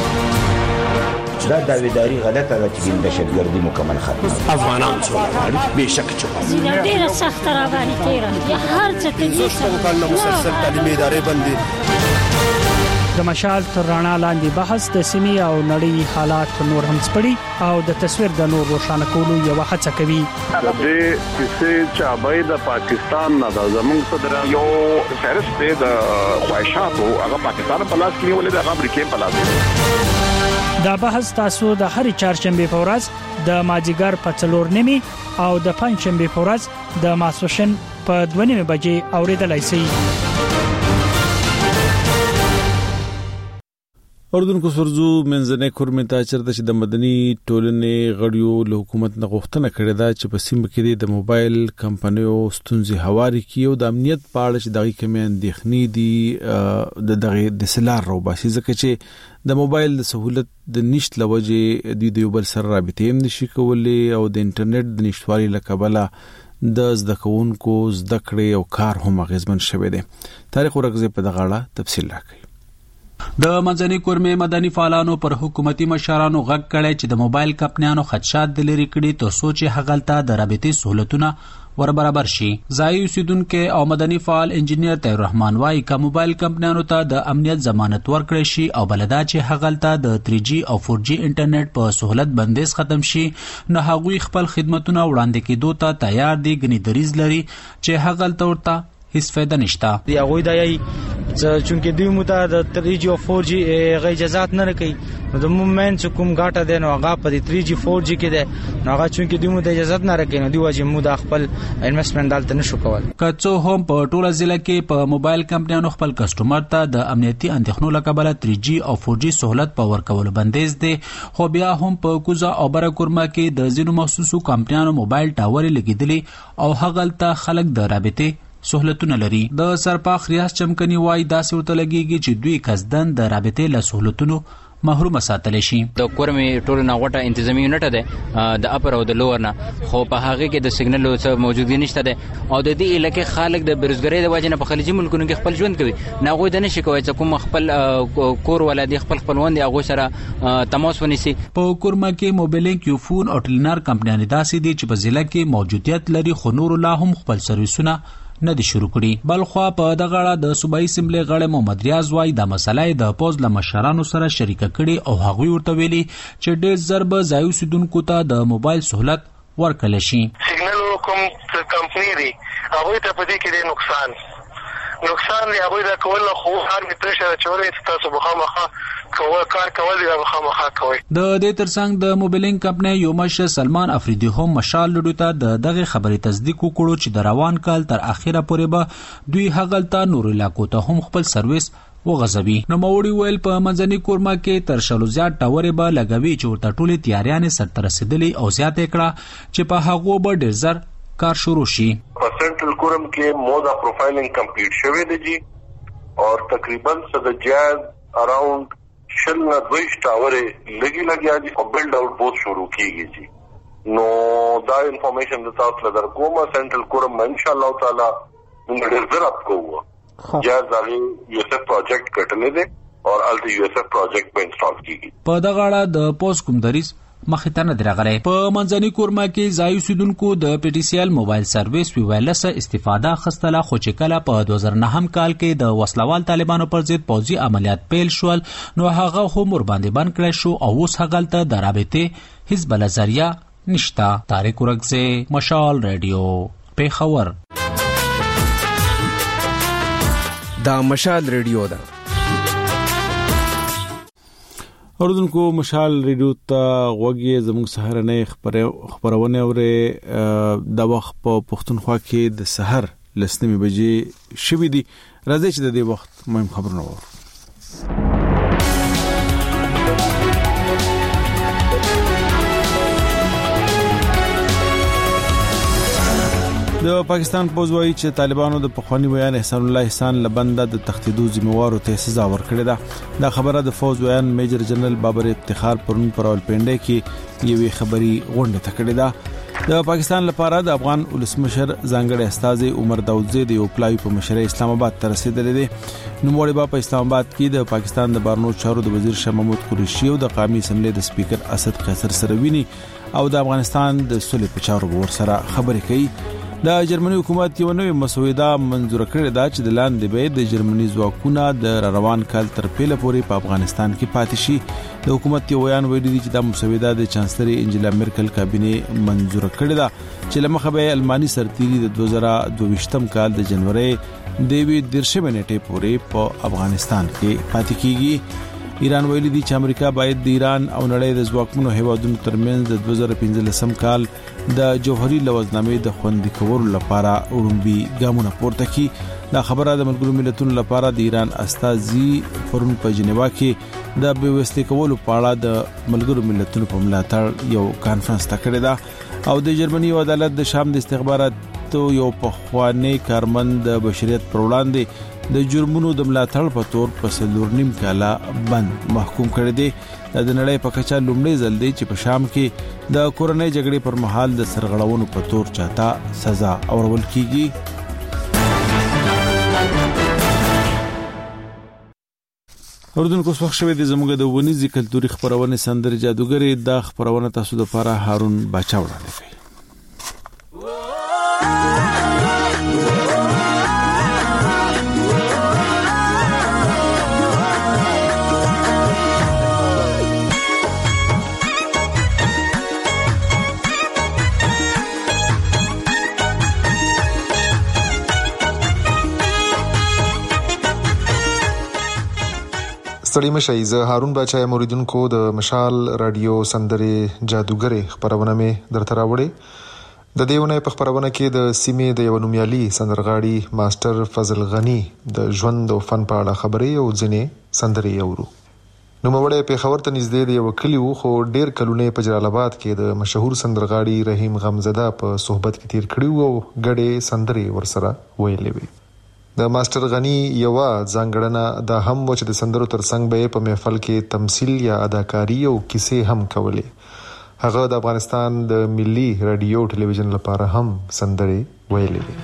دا داویداری غلطه ده چې د دهشتګردي مکمل ختم افغانان څو بهشکه چې زینه ډیره سخت را باندې تیرا یا هر څه ته زوستو کله مسلسل تعلیمي ادارې باندې د مشال تر رڼا لاندې بحث د سیمې او نړۍ حالات نور هم سپړي او د تصویر د نور روښانه کولو یو هڅه کوي. د دې چې چابای د پاکستان نه د زمونږ صدر یو فهرست د خواهشاتو هغه پاکستان په لاس کې ولې د امریکای په لاس کې. دا بحث تاسو د هرې چهارشنبه په ورځ د ماجیګر په څلور نیمي او د پنځشنبه په ورځ د ماسوشن په دوه نیمه بجې اوریدلای شئ. اردن کو سرزو منځنۍ کورمه ته چرته چې د مدني ټولنې غړیو له حکومت نه غوښتنه کړې ده چې په سیمه کې د موبایل کمپنیو ستونزې هواري کیو د امنیت په اړه چې دغه کمی اندېښنې دي د دغه د سلار رو باسي ځکه چې د موبایل د سہولت د نشټ لوجه د یو بل سره رابطې هم نشي کولای او د انټرنیټ د نشټوالي لکبله د زده کوونکو زده کړې او کار هم غیزمن شوه دي. تاریخ ورغزه په دغه اړه تفصیل راکړي. د منځنۍ کورمې مدني فعالانو پر حکومتي مشرانو غږ کړی چې د موبایل کمپنیانو خدشات د لري کړي تر څو چې هغلته د رابطې سہولتونه ور برابر شي. ځای اوسیدونکو او مدني فعال انجنیر طاهر رحمان وايي چې موبایل کمپنیانو ته د امنیت ضمانت ورکړي شي او بلدا چې هغلته د تھری جی او فور جی انټرنیټ په سہولت بندیز ختم شي، نو هغوی خپل خدماتونه وړاندې کېدو ته تیار دي، غني دریز لري چې هغلته ورته هیڅ فایده نشته. دی هغه د یی چونکه دوی مته د تھری جی او فور جی غي اجازهات نه کوي، نو د مومنت کوم غاټه دی نو هغه په تھری جی فور جی کې دی، نو هغه چونکه دوی مته اجازهات نه راکړي نو دوی واجب مو د خپل انویسټمنټ دالته نشو کول. کڅو هم په ټوله ضلع کې په موبایل کمپنیانو خپل کسٹمر ته د امنیتي اندېښنو لکبله تھری جی او فور جی سہولت په ورکول بندیز دي، خو بیا هم په کوزا او برکورما کې د ځینو مخصوصو کمپنیانو موبایل ټاور لګیدلي او هغلته خلک د رابطې سہولتونه لري. د سرپاخ ریاض چمکني وای داسې ورته لګیږي چې دوی قصدن د رابطې له سہولتونو محروم ساتل شي. د کورمې ټولو نه غټه انتظامی یونټ ده د اپر او د لوور نه، خو په هغه کې د سیګنل څخه موجودګي نشته ده او د دې علاقې خلک د بیروزګاری د وجې نه په خلیجي ملکونو کې خپل ژوند کوي، نه غوي د نشي کوي چې کوم خپل کور ولادي خپل خپلوان دي هغه سره تماس ونیسي. په کورما کې موبایلینګ یو فون او ټلینار کمپنیانې داسې دي چې په ضلع کې موجودیت لري، خو نور لا هم خپل سرویسونه نه دي شروع کړي. بلخوا په دغه اړه د صوبایي اسمبلی غړی محمد ریاض وايي د مسلې د پوز له مشرانو سره شریکه کړي او هغوی ورته ویلي چې ډېر ضرب ځای اوسیدونکو ته د موبایل سہولت ورکړل شي. سیګنل کوم کمپنی دی هغه ته په دې کې د نقصان نقصان دی هغه دا کول خو هر می پرشر چورې تاسو بخامخه کوه کار کول دی بخامخه کوي. د دې ترڅنګ د موبایلینګ کمپنی یو مشر سلمان افریدی هم مشال لډو ته د دغه خبرې تصدیق وکړو چې د روان کال تر اخیره پورې به دوی هغلته نور علاقو ته هم خپل سرویس وغځوي. نو موري ویل په منځني کورما کې تر شلو زیات ټاورې به لګوي چې ورته ټولې تیاریانې سرته رسیدلې او زیاته کړه چې په هغه به ډېر زر کار شروع شي. په سنټرل کورم کې مودا پروفایلینګ کمپلیټ شوی دی جی اور تقریبا صد جاز اراوند شل نه دویش ټاورې لګي لګیا دي او بلډ آؤٹ بہت شروع کیږي جی. نو دا انفارمیشن د تاسو لپاره کومه سنټرل کورم ان شاء الله تعالی موږ ډېر زر اپ کوو جاز هغه یو څه پروجیکټ کټلې دي او الته یو څه پروجیکټ په انسټال کیږي. په دغه اړه د پوس کوم دریس مخې ته نه درغلې. په منځني کورما کې ځای اوسیدونکو د پی ټی سی ایل موبایل سرویس وی وایرلس استفاده خستله، خو چې کله په دوه زره نهم کال کې د وسلوال طالبانو پر ضد پوځي عملیات پیل شول نو هغه هم ور باندې بند کړی شو او اوس هغلته د رابطې حزب الله ذریعہ نشتا. طارق ورکزی، مشال ریډیو، پیښور. دا مشال ریډیو ده. اوردونکو مشال ریډیو ته غوږی زموږ سحرنه خبرونه اوري د وخت په پښتونخوا کې د سحر لسنمې بجې شوې دي. راځي چې د دې وخت مهم خبرونه وو. د پاکستان پوز وایي چې طالبانو د پخوانی ویان احسان الله احسان لبنده د تختیدو ذمہوارو ته سزا ورکړې ده. دا خبره د فوز ویان میجر جنرال بابر افتخار پرون پر اولپنډه کې یوې خبري غونډه تکړه ده. د پاکستان لپاره د افغان ولسمشر ځانګړي استاذ عمر داودزی د یو پلای په مشرۍ اسلام آباد ته رسیدلی دی. نوموړی په اسلام آباد کې د پاکستان د بهرنیو چارو د وزیر شاه محمود قریشي او د قومي اسمبلی د سپیکر اسد قیصر سره ویني او د افغانستان د صلح په چارو ور سره خبرې کوي. د جرمني حکومت یو نوې مسوده منزور کړې ده چې د لاندې به د جرمني ځواکونه د روان کال تر پیله پورې په افغانستان کې پاتې شي. د حکومت یو بیان ویلي دی چې د مسوده د چانسلر انجلا مرکل کابینه منزور کړې ده چې لمخه به الماني سرتیري د دوه زره دوه کال د جنوري د وی درشمه نیټه پورې په افغانستان کې پاتې کیږي. ایران ویلي دی چې امریکا باید د ایران او نړۍ د ځواکمنو هیوادونو ترمنځ د دوه زره پنځلسم کال د جوهري لوزنامې د خوندي کولو لپاره اړوندوي ګامونه پورته کړي. دا خبره د ملګرو ملتونو لپاره د ایران استازي پرون په جنیوا کې د بېوسلې کولو په اړه د ملګرو ملتونو په ملاتړ یو کانفرنس تکړه ده. او د جرمني عدالت د شام د استخباراتو یو پخوانی کارمند د بشریت پر وړاندې د جرمونو د ملاتړ په تور په څلور نیم کاله بند محکوم کړی دی. د نړۍ په کچه لومړی ځل دی چې په شام کې د کورنۍ جګړې پر مهال د سرغړونو په تور چاته سزا اورول کیږي. اردن کو څوخ شوی د زموږ د ونیزي کلتوري خبرونه سندري جادوګری د خبرونه تاسو د لپاره هارون باچا وړاندې کوي. ستړي مشئ. زه هارون باچا موریدونکو د مشال رادیو سندري جادوګری خبرونه مې درته راوړې. د دیونه په خبرونه کې د سیمې د یو نومیالي سندرغاړي ماستر فضل غنی د ژوند او فن په اړه خبرې او ځینې سندري اورو. نو موړې په خبر ته نږدې دی یو کلی وو خو ډیر کلونه په جلال آباد کې د مشهور سندرغاړي رحیم غمزده په صحبت کې تیر کړی وو او غړې سندري ورسره ویلې وي. د ماستر غنی یو ځانګړنه د هم و چې د سندرو ترڅنګ به په محفل کې تمثيل یا اداکاری او کیسې هم کولې. هغه د افغانستان د ملي رادیو ټلویزیون لپاره هم سندري ویلې وي.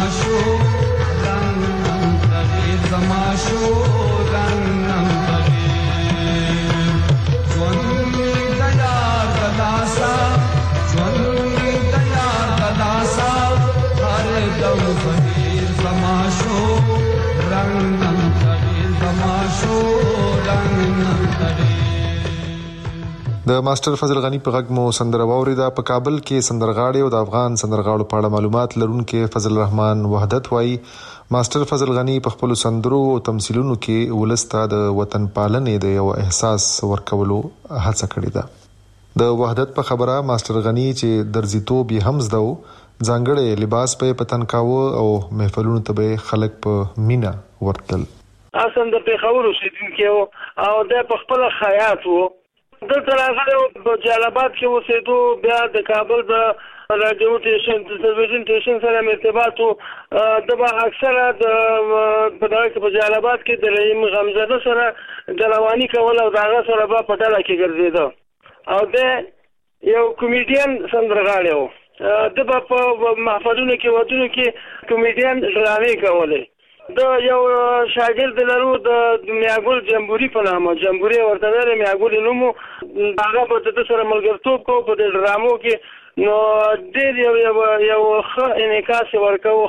د ماستر فضل غنی په غږ مو سندره واوریده. په کابل کې سندرغاړي او د افغان سندرغاړو په اړه معلومات لرونکي فضل الرحمن وحدت وایي ماستر فضل غنی په خپل سندرو او تمثيلونو کې ولسته د وطن پالنې د یو احساس ورکولو هڅه کړې ده. د وحدت په خبره ماستر غنی چې درزیتوب یې هم زده ځانګړی لباس په پتن کاوه او محفلونو ته به خلک په مینا ورتل. اصل د پیښور اوسیدونکو او د خپل خیاط وو دلته راغلی په جلالاباد کې اوسېدو. بیا د کابل د رادیو سټیشن د تلویزیون سټیشن سره ارتباط وو. د به اکثره د په دغه کې په جلالاباد کې د رحیم غمزاده سره ګلواني کول او دغه سره به په ډله کې ګرځېده او د یو کمیډین سندرغاړی وو. د به په محفلونو کې ودونو کې کمیډین ډرامې کولې. د یو شاګرد لرو د میاګل جمهوریت په نامه جمهوریت ورته ویل میاګل نومو هغه په د سره ملګرتوب کو په د ډرامو کې نو ډېر یو یو یو ښه انعکاس ورکاو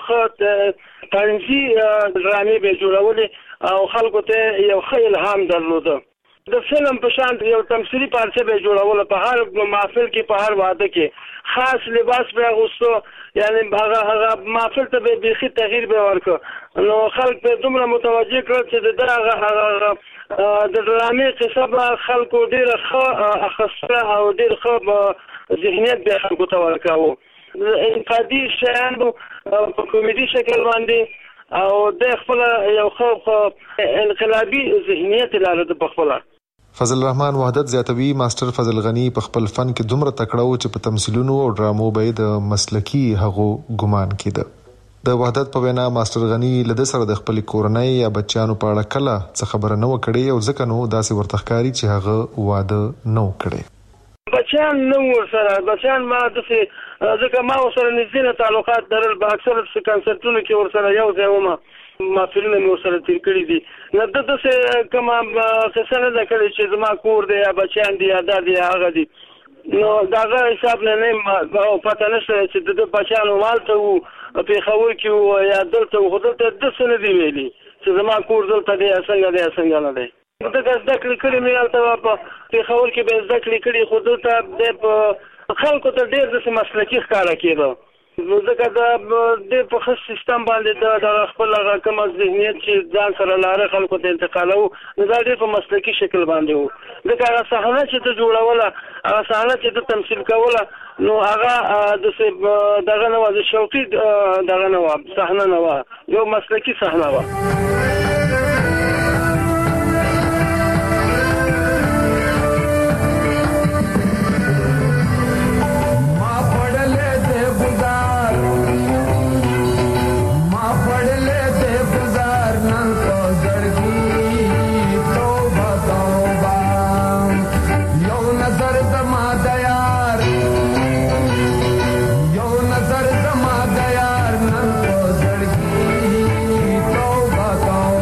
ښه طنزي ډرامې به جوړولې او خلکو ته یو ښه الهام درلوده. د فلم په شان یو تمثيلي پارچه به جوړول په هر محفل کې په هر واده کې خاص لباس به اغوستو یعنی هغه هغه محفل ته به بيخي تغییر به ورکړ نو خلک به دومره متوجه کړ چې دغه هغه د ډرامې قصه به خلکو ډېر ښه اخسته او ډېر ښه ذهنیت به خلکو ته ورکاو. انقادي شیان په کمیډي شکل باندې او د خپل یو ښه انقلابي ذهنیت لري په خپل. فضل الرحمن وحدت زیاتوي ماستر فضل غنی په خپل فن کې دومره تکړه و چې په تمثيلونو او ډرامو به د مسلکی هغو ګمان کېده. د وحدت په وینا ماستر غنی له سره د خپل کورنۍ یا بچیانو په اړه کله څه خبره نه وکړي او ځکه نو داسې ورته ښکاري چې هغه واده نه وکړي. بچیان نو سره بچیان ما د ځکه ما سره نږدې تعلقات درل په اکثر کنسرتونو کې ور سره یو ځای ومه ما فلمونه مې سره تیر کړی دي. نو د څه کوم څه نه دا کړی چې زما کور دی یا بچیان دي یا داد دي هغه دي نو داغه حساب نه نه او پته نشته چې د بچیانو مالته وو په خور کې یا دلته غوډه د څه نه دی ویلي چې زما کور دلته دی څنګه دی څنګه نه دی. دغه ذکر کړی مې البته په خور کې به ذکر کړی خو دلته د خلکو ته ډېر د مسلکی ښکارا کېده. ځکه د په خاص سیستم باندې د خپل هغه کوم ذهنیت چې ځان سره لاره خلکو ته انتقالو نو دا ډېر په مسلکی شکل باندې وو. ځکه هغه صحنه چې ته جوړوله هغه صحنه چې ته تمثیل کوله نو هغه د دغه نه و د شوقي دغه نه و صحنه نه و یو مسلکی صحنه و. Go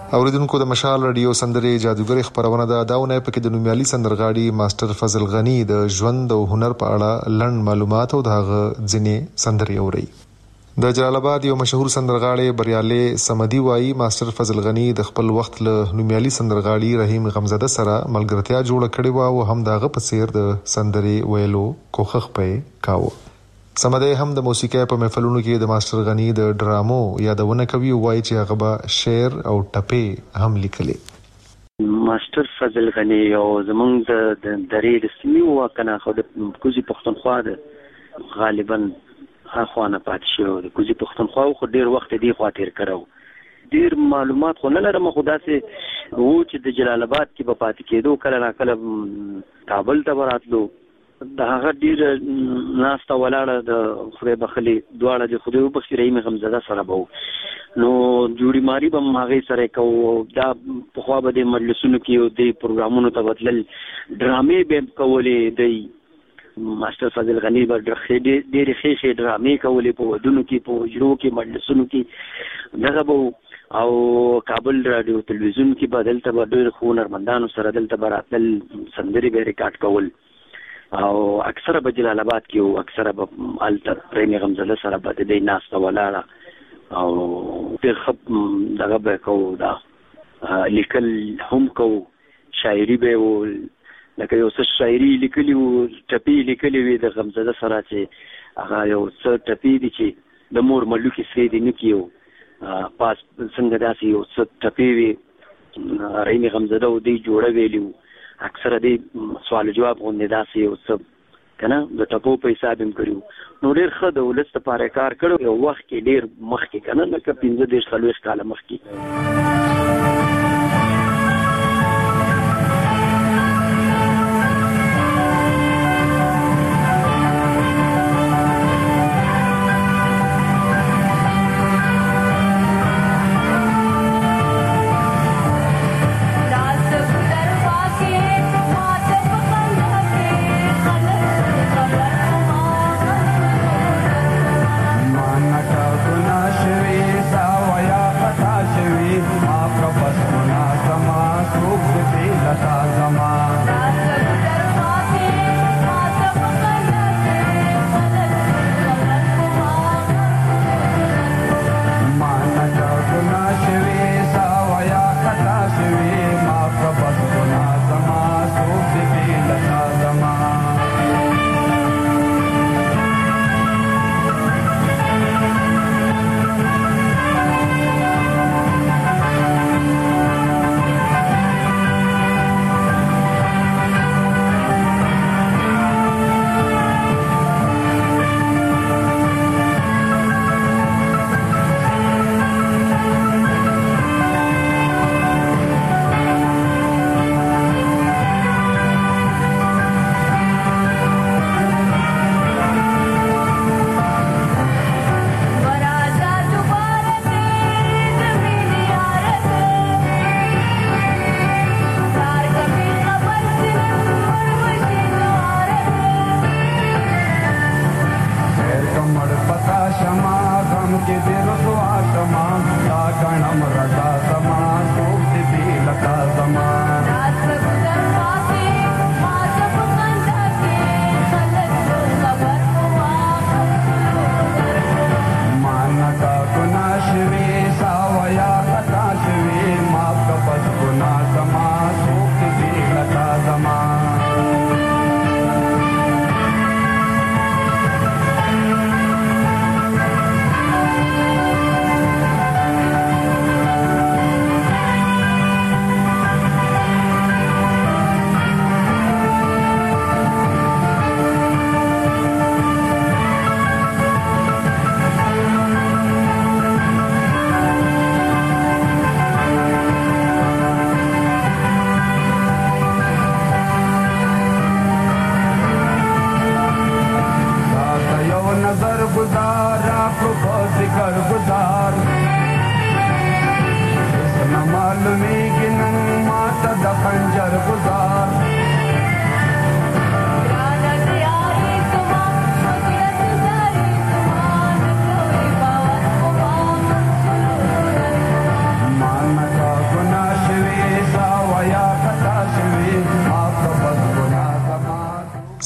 اوریدونکو د مشال رادیو سندرې جادوګر خبرونه ده داونه پکې د نومیالي سندرغاړي ماستر فضل غنی د ژوند او هنر په اړه لړن معلومات او دغه ځینې سندرې اوري. د جلال آباد یو مشهور سندرغاړي بریالي سمدي وایي ماستر فضل غنی د خپل وخت له نومیالي سندرغاړي رحیم غمزاده سره ملګرتیا جوړه کړې و او هم دغه په څیر د سندرې ویلو کوښښ پې کاوه. سمدي هم د موسیقۍ په محفلونو کې د ماستر غنی د ډرامو یادونه کوي او وایي چې هغه به شعر او ټپې هم لیکلې. ماستر فضل غنی او زمونږ د درې د سیمې واکنه خو د کوزي پښتونخوا د غالبا اخوانه پاتې شو د کوزي پښتونخوا خو ډیر وخت دی خوا تیر کړو ډیر معلومات خو نه لرم خو داسې وو چې د جلال آباد کې په پاتې کېدو کله نا کله کابل ته وراتلو د هغه ډیر ناسته ولاړه د خدای بخلي دواړه د خدای په رحیم غمزاده سره بو نو جوړی ماری به هغه سره کو دا په خوا به د مجلسونو کې د پروګرامونو ته بدلل ډرامې به کولې د ماستر فضل غنی به ډېر ډېر ښه ډرامې کولې په ودونو کې په وجرو کې مجلسونو کې دغه به او کابل رادیو تلویزیون کې بدل ته ډېر خو نرمندانو سره دلته براتل سندري به ریکارډ کول او اکثره په جلال آباد کې او اکثره په التر پرېمي غمزله سره په دې ناسته ولاړه او ډېر خپ دغه به کو دا لیکل هم کو شاعري به و لکه یو څه شاعري لیکلي و ټپي لیکلي وي د غمزله سره چې هغه یو څه ټپي دي چې د مور ملوکي سې دي نه کیو پاس څنګه داسې یو څه ټپي وي رحیم غمزده و دی جوړه ویلي اکثره دی سوال جواب غونډه داسې یو څه کنه د ټپو په حساب هم کړو نو ډېر ښه د ولس لپاره کار کړو یو وخت کې ډېر مخکې کنه لکه پنځه دېرش څلوېښت کاله مخکې. شوی ساویا خطا شوی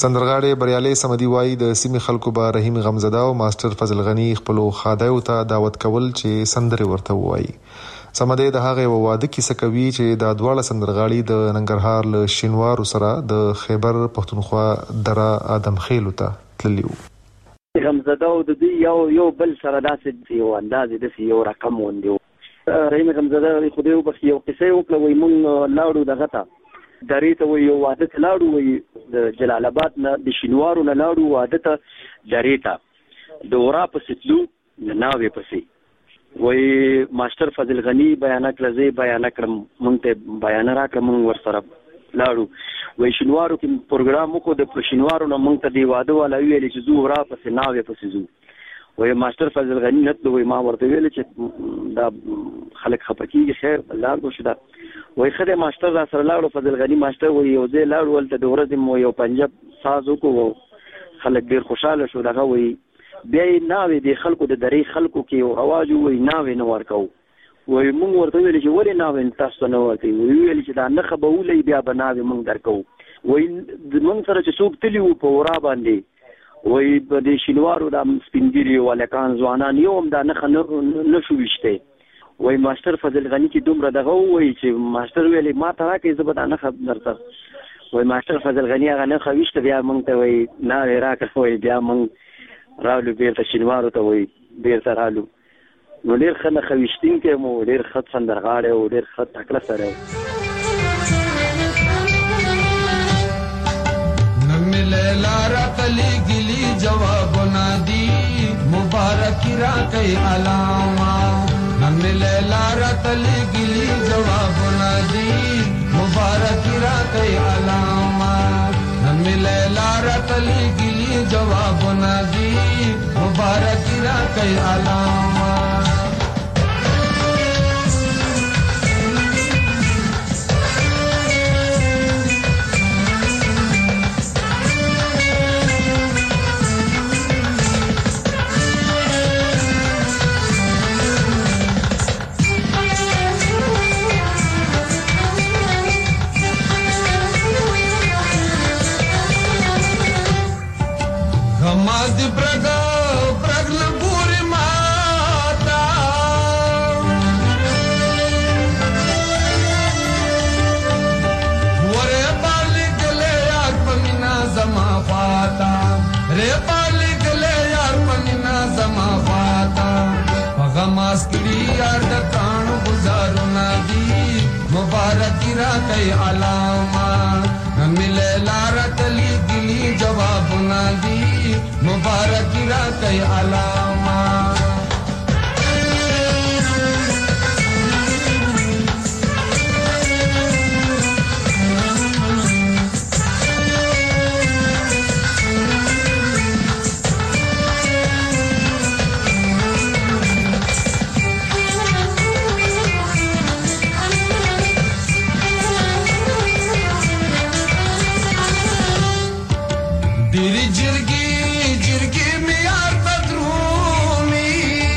سندرغاړي بریالي سمدي وای د سیمې خلکو به رحیم غمزده او ماستر فضل غنی خپل خادایو ته دعوت کول چې سندره ورته وای. سمدي د هغه واده کیسه کوي چې د دواړه سندرغاړي د ننګرهار له شینوارو سره د خیبر پښتونخوا دره ادم خیلو ته تللیو. غمزده او د یو یو بل سره داسې یو انداز د یو رقم وندو. رحیم غمزده خو دې په یو قصه وکړه وای مونږ لاړو دغه ته درې ته وای یو واده ته لاړو وای د جلال آباد نه د شینوارو نه لاړو واده ته درې ته د ورا په ستلو ناوې پسې وای ماستر فضل غنی بیان کړزه بیان کړم مونږ ته بیان راکړم مونږ ور سره لاړو وای شینوارو کې پروګرام وکړو د شینوارو نه مونږ ته دی واده والا ویل چې زو ورا پسې ناوې پسې زو وای ماستر فضل غنی نت وای ما ورته ویل چې دا خلک خپکیږي خیر الله کو شدا وای خدای ماستر را سره لاړو فضل غنی ماستر وای یو ځای لاړو ولته د ورځې مو یو پنجاب ساز وکړو خلک ډیر خوشاله شو دغه وای بیا ناوې د خلکو د درې خلکو کې یو اواز وای ناوې نه ورکو وای مونږ ورته ویل چې ولې ناوې تاسو نه ورکوي وی ویل چې دا نه خبرولې بیا به ناوې مونږ درکو وای مونږ سره چې څوک تلی وو په ورا باندې وای په دې شینوارو د سپینګری ولکان ځوانان یو هم دا نه نه شو وشته وای ماستر فضل غنی چې دومره دغه وای چې ماستر ویلې ما ته راکې زبر نه خبر درته وای ماستر فضل غنی هغه نه خوښته بیا مونږ ته وای ناوې راکړ وای بیا مونږ رالو بیرته شینوارو ته وای بیرته رالو نو ډیر ښه خوښتین کې مو ډیر ښه سندرغاړی او ډیر ښه تکړه سره نمله لارا تلی گلی جواب ندی مبارک را کئی علاما نمله لارا تلی گلی جواب ندی مبارک را کئی علاما نمله لارا تلی گلی جواب ندی مبارک را کئی علاما Gamad braga bragna buri mata Ware bali gale yaar pamina zama fata Re bali gale yaar pamina zama fata Pagamas kiri yaar da kaan guzaru nadi Mubarak ra kai alama Mile lara tali gili jawab nadi मुबारक रा कई अलामा दिरी जिरगी जिरगी में यार बदरूमी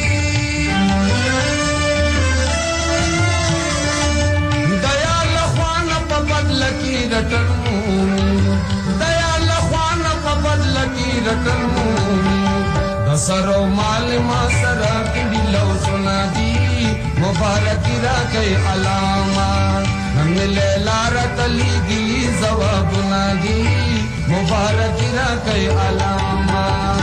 दया लखवान पबद लकी रटनूमी दया लखवान पबद लकी रटनूमी दसरो माल मा सरा की लो सुना दी मुबारक रा कई अलामा मिले लारा तली गिली जवाब ना दी मुबारक रा कई अलामा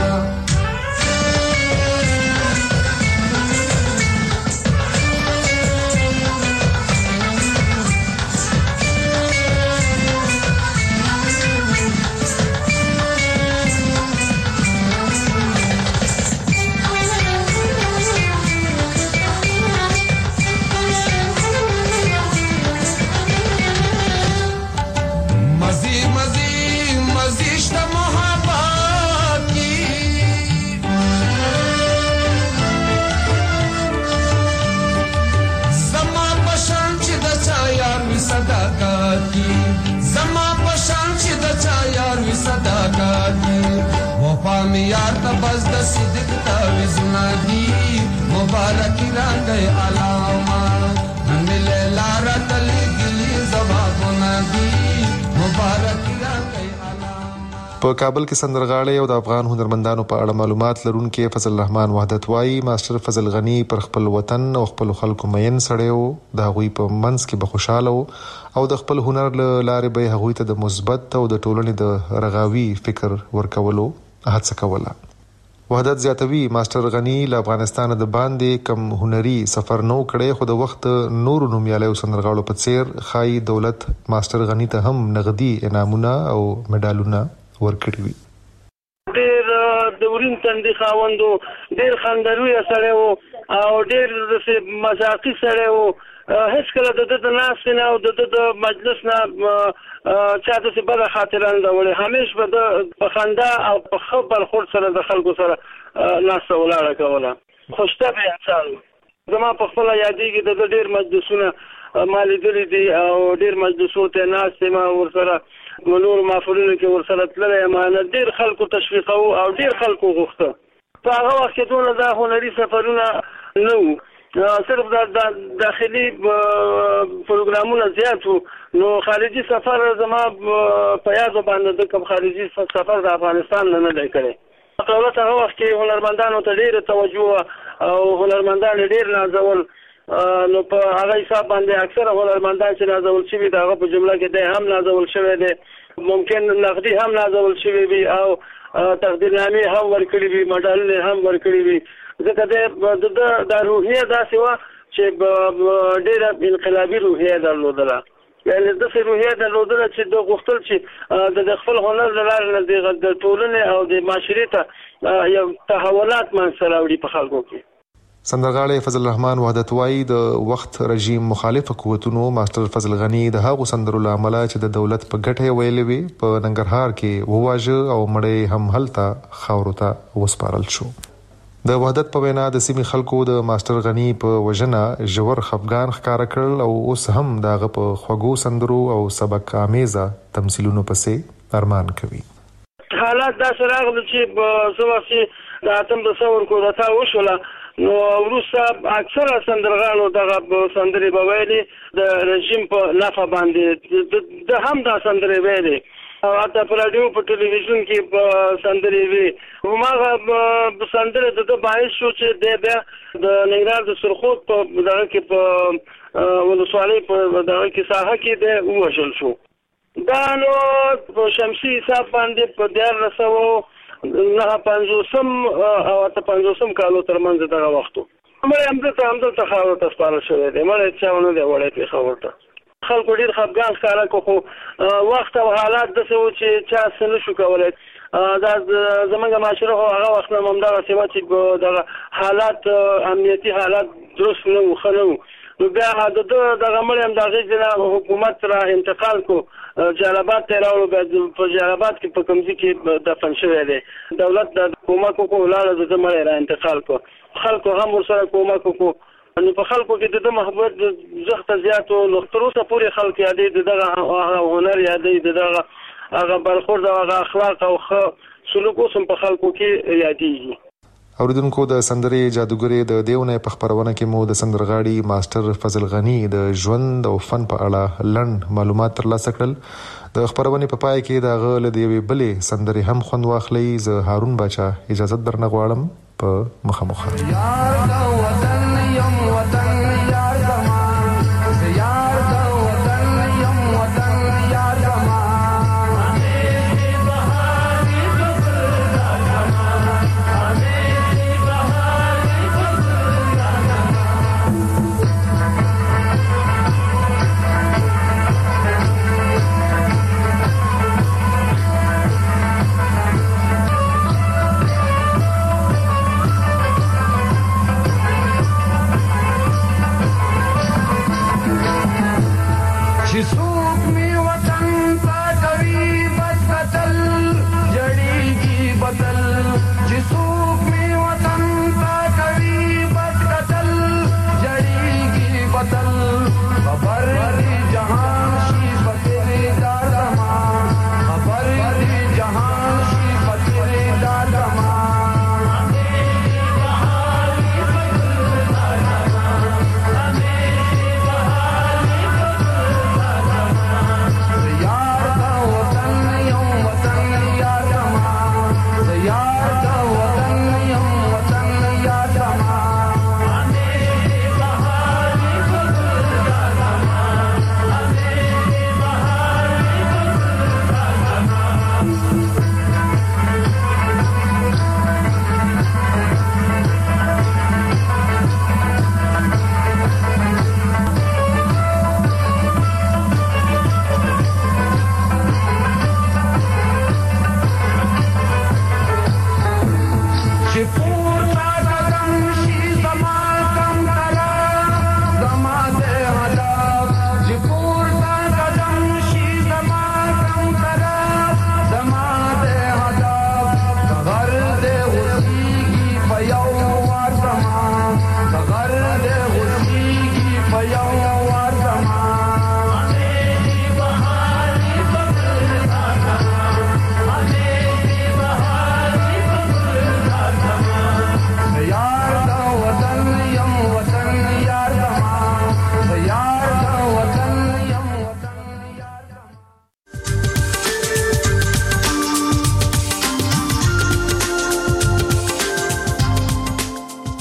यार तबस द सिद्क ताविज नदी मुबारक रा गए अलामा मिले लारा तली गिली जवाब नदी मुबारक रा गए په کابل کې سندرغاړي او د افغان هنرمندانو په اړه معلومات لرونکي فضل الرحمن وحدت وايي ماستر فضل غنی پر خپل وطن او خپل خلکو مین سړیو د هغوی په منځ کې به خوشاله او د خپل هنر له لارې به هغوی ته د مثبت او د ټولنې د رغاوي فکر ورکولو هڅه کوله. وحدت زیاتوي ماستر غنی له افغانستان د باندې کم هنري سفر نو کړي خو د وخت نور نومیالیو سندرغاړو په څیر خای دولت ماستر غنی ته هم نغدي انعامونه او مډالونه ورکړي وي. ډېر د ورین تندي خاوندو ډېر خندروي سره او ډېر مزاقي سره او هیڅ کله د د ناس نه او د د مجلس نه چا د څه بل خاطران دا وړي همیش به د خندا او په خبر خور سره د خلکو سره ناس ولاړه کوله. خوشطبع انسان زما په خپل یادېږي د ډېر مجلسونه مالیدلي دي او ډېر مجلسونو ته ناس ما ور سره نور مافولونو کې ور سره تللی یم ډېر خلکو تشویقو او ډېر خلکو غوښته په هغه وخت کې دونه دا هنري سفرونه نه وو صرف د داخلي پروګرامونه زیات وو نو خارجي سفر زما په یاد باندې د کوم خارجي سفر د افغانستان نه نه دی کړی. دولت هغه وخت کې هنرمندانو ته ډېره توجه او هنرمندان ډېر نازول نو په هغه حساب باندې اکثره هنرمندان چې نازول شوي د هغه په جمله کې دی هم نازول شوی دی ممکن نقدي هم نازول شوی وي او تقدیرنامې هم ورکړي وي مډالونه هم ورکړي وي ځکه د د روحیه داسې وه چې ډېره انقلابي روحیه درلودله یعنې داسې روحیه درلودله چې د غوښتل چې د خپل هنر له لارې نه د ټولنې او د معاشرې ته یو تحولات منځته راوړي په خلکو کې. سندرغاړي فضل الرحمن وحدت وايي د وخت رژیم مخالف قوتونو ماستر فضل غنی د هغو سندرو له امله چې د دولت په ګټه ویلې وي په ننګرهار کې وواژه او مړی هم هلته خاورو ته وسپارل شو. د وحدت په وینا د سیمې خلکو د ماستر غنی په وژنه ژور خفګان ښکاره کړل او اوس هم دغه په خوږو سندرو او سبق آمیزه تمثیلونو پسې ارمان کوي. حالات داسې راغلل چې څه وخت چې د اتم د ثور کودتا وشوله نو وروسته اکثره سندرغاړو دغه سندرې به ویلې د رژیم په نفع باندې د هم دا سندرې ویلې او حتی په راډیو په ټلویزیون کې په سندرې وي هماغه سندرې د ده باعث شو چې دی بیا د ننګرهار د سرخود په دغه کې په ولسوالۍ په دغه کې ساحه کې دی ووژل شو. دا نو په شمسي حساب باندې په دیارلس سوه نهه پنځوسم او اته پنځوسم کالو ترمنځ دغه وخت و. مړی همدلته همدلته خاورو ته سپارل شوی دی مړی چا ونه دی وړی پېښور ته. خلکو ډېر خفګان ښکاره کړو خو وخت او حالات داسې وو چې چا څه نه شو کولی دا زموږ معاشره خو هغه وخت نه همدغسې وه چې دغه حالات امنیتي حالات درست نه وو ښه نه وو نو بیا د ده دغه مړی هم د هغې نه حکومت را انتقال کړو جلالاباد ته یې راوړو بیا په جلالاباد کې په کمزي کې دفن شوی دی دولت د کومک وکړو ولاړه د ده مړی را انتقال کړو خلکو هم ورسره کومک وکړو نو په خلکو کې د ده محبت زښته زیات و نو تر اوسه پورې خلک یادوي د دغه هنر یادوي د دغه هغه برخورد او هغه اخلاق او ښه سلوک اوس هم په خلکو کې یادېږي. اوریدونکو د سندرې جادوګرې د دیونه په خبرونه کې مو د سندرغاړي ماستر فضل غنی د ژوند او فن په اړه لنډ معلومات ترلاسه کړل. د خبرونه په پای کې د غل د یوې بلې سندرې هم خوند واخلي. زه هارون باچا اجازه درنه غواړم په مخامخ.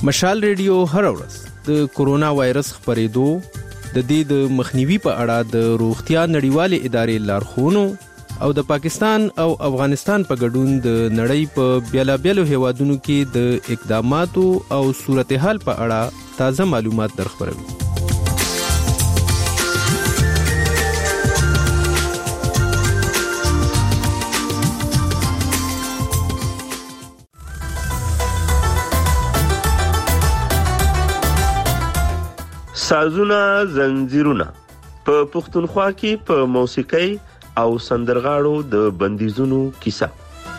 مشال ریډیو هر ورځ د کورونا وایرس خپرېدو د دې د مخنیوي په اړه د روغتیا نړیوالې ادارې لارښوونو او د پاکستان او افغانستان په ګډون د نړۍ په بیلابیلو هیوادونو کې د اقداماتو او صورتحال په اړه تازه معلومات درخبروي. سازونه زنجیرونه په پښتونخوا کې په موسیقۍ او سندرغاړو د بندیزونو کیسه.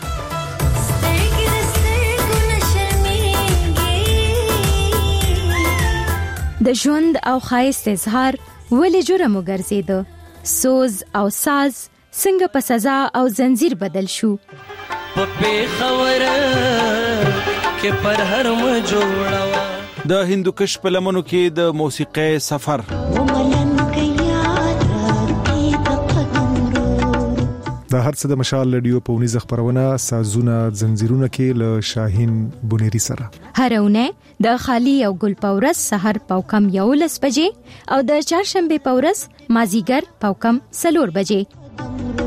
د ژوند او ښایست اظهار ولې جرم وګرځیده؟ سوز او ساز څنګه په سزا او زنجیر بدل شو؟ په پیښور کې پر هر م جوړوا د هندوکش په لمنو کې د موسیقۍ سفر. د هر څه د مشال رادیو په ونیزه خبرونه سازونه زنجیرونه کې له شاهین بونيري سره هرونه د خالی او ګل پورس سحر پاوکم یولس بجې او د چهارشنبه پورس مازیګر پاوکم سلور بجې.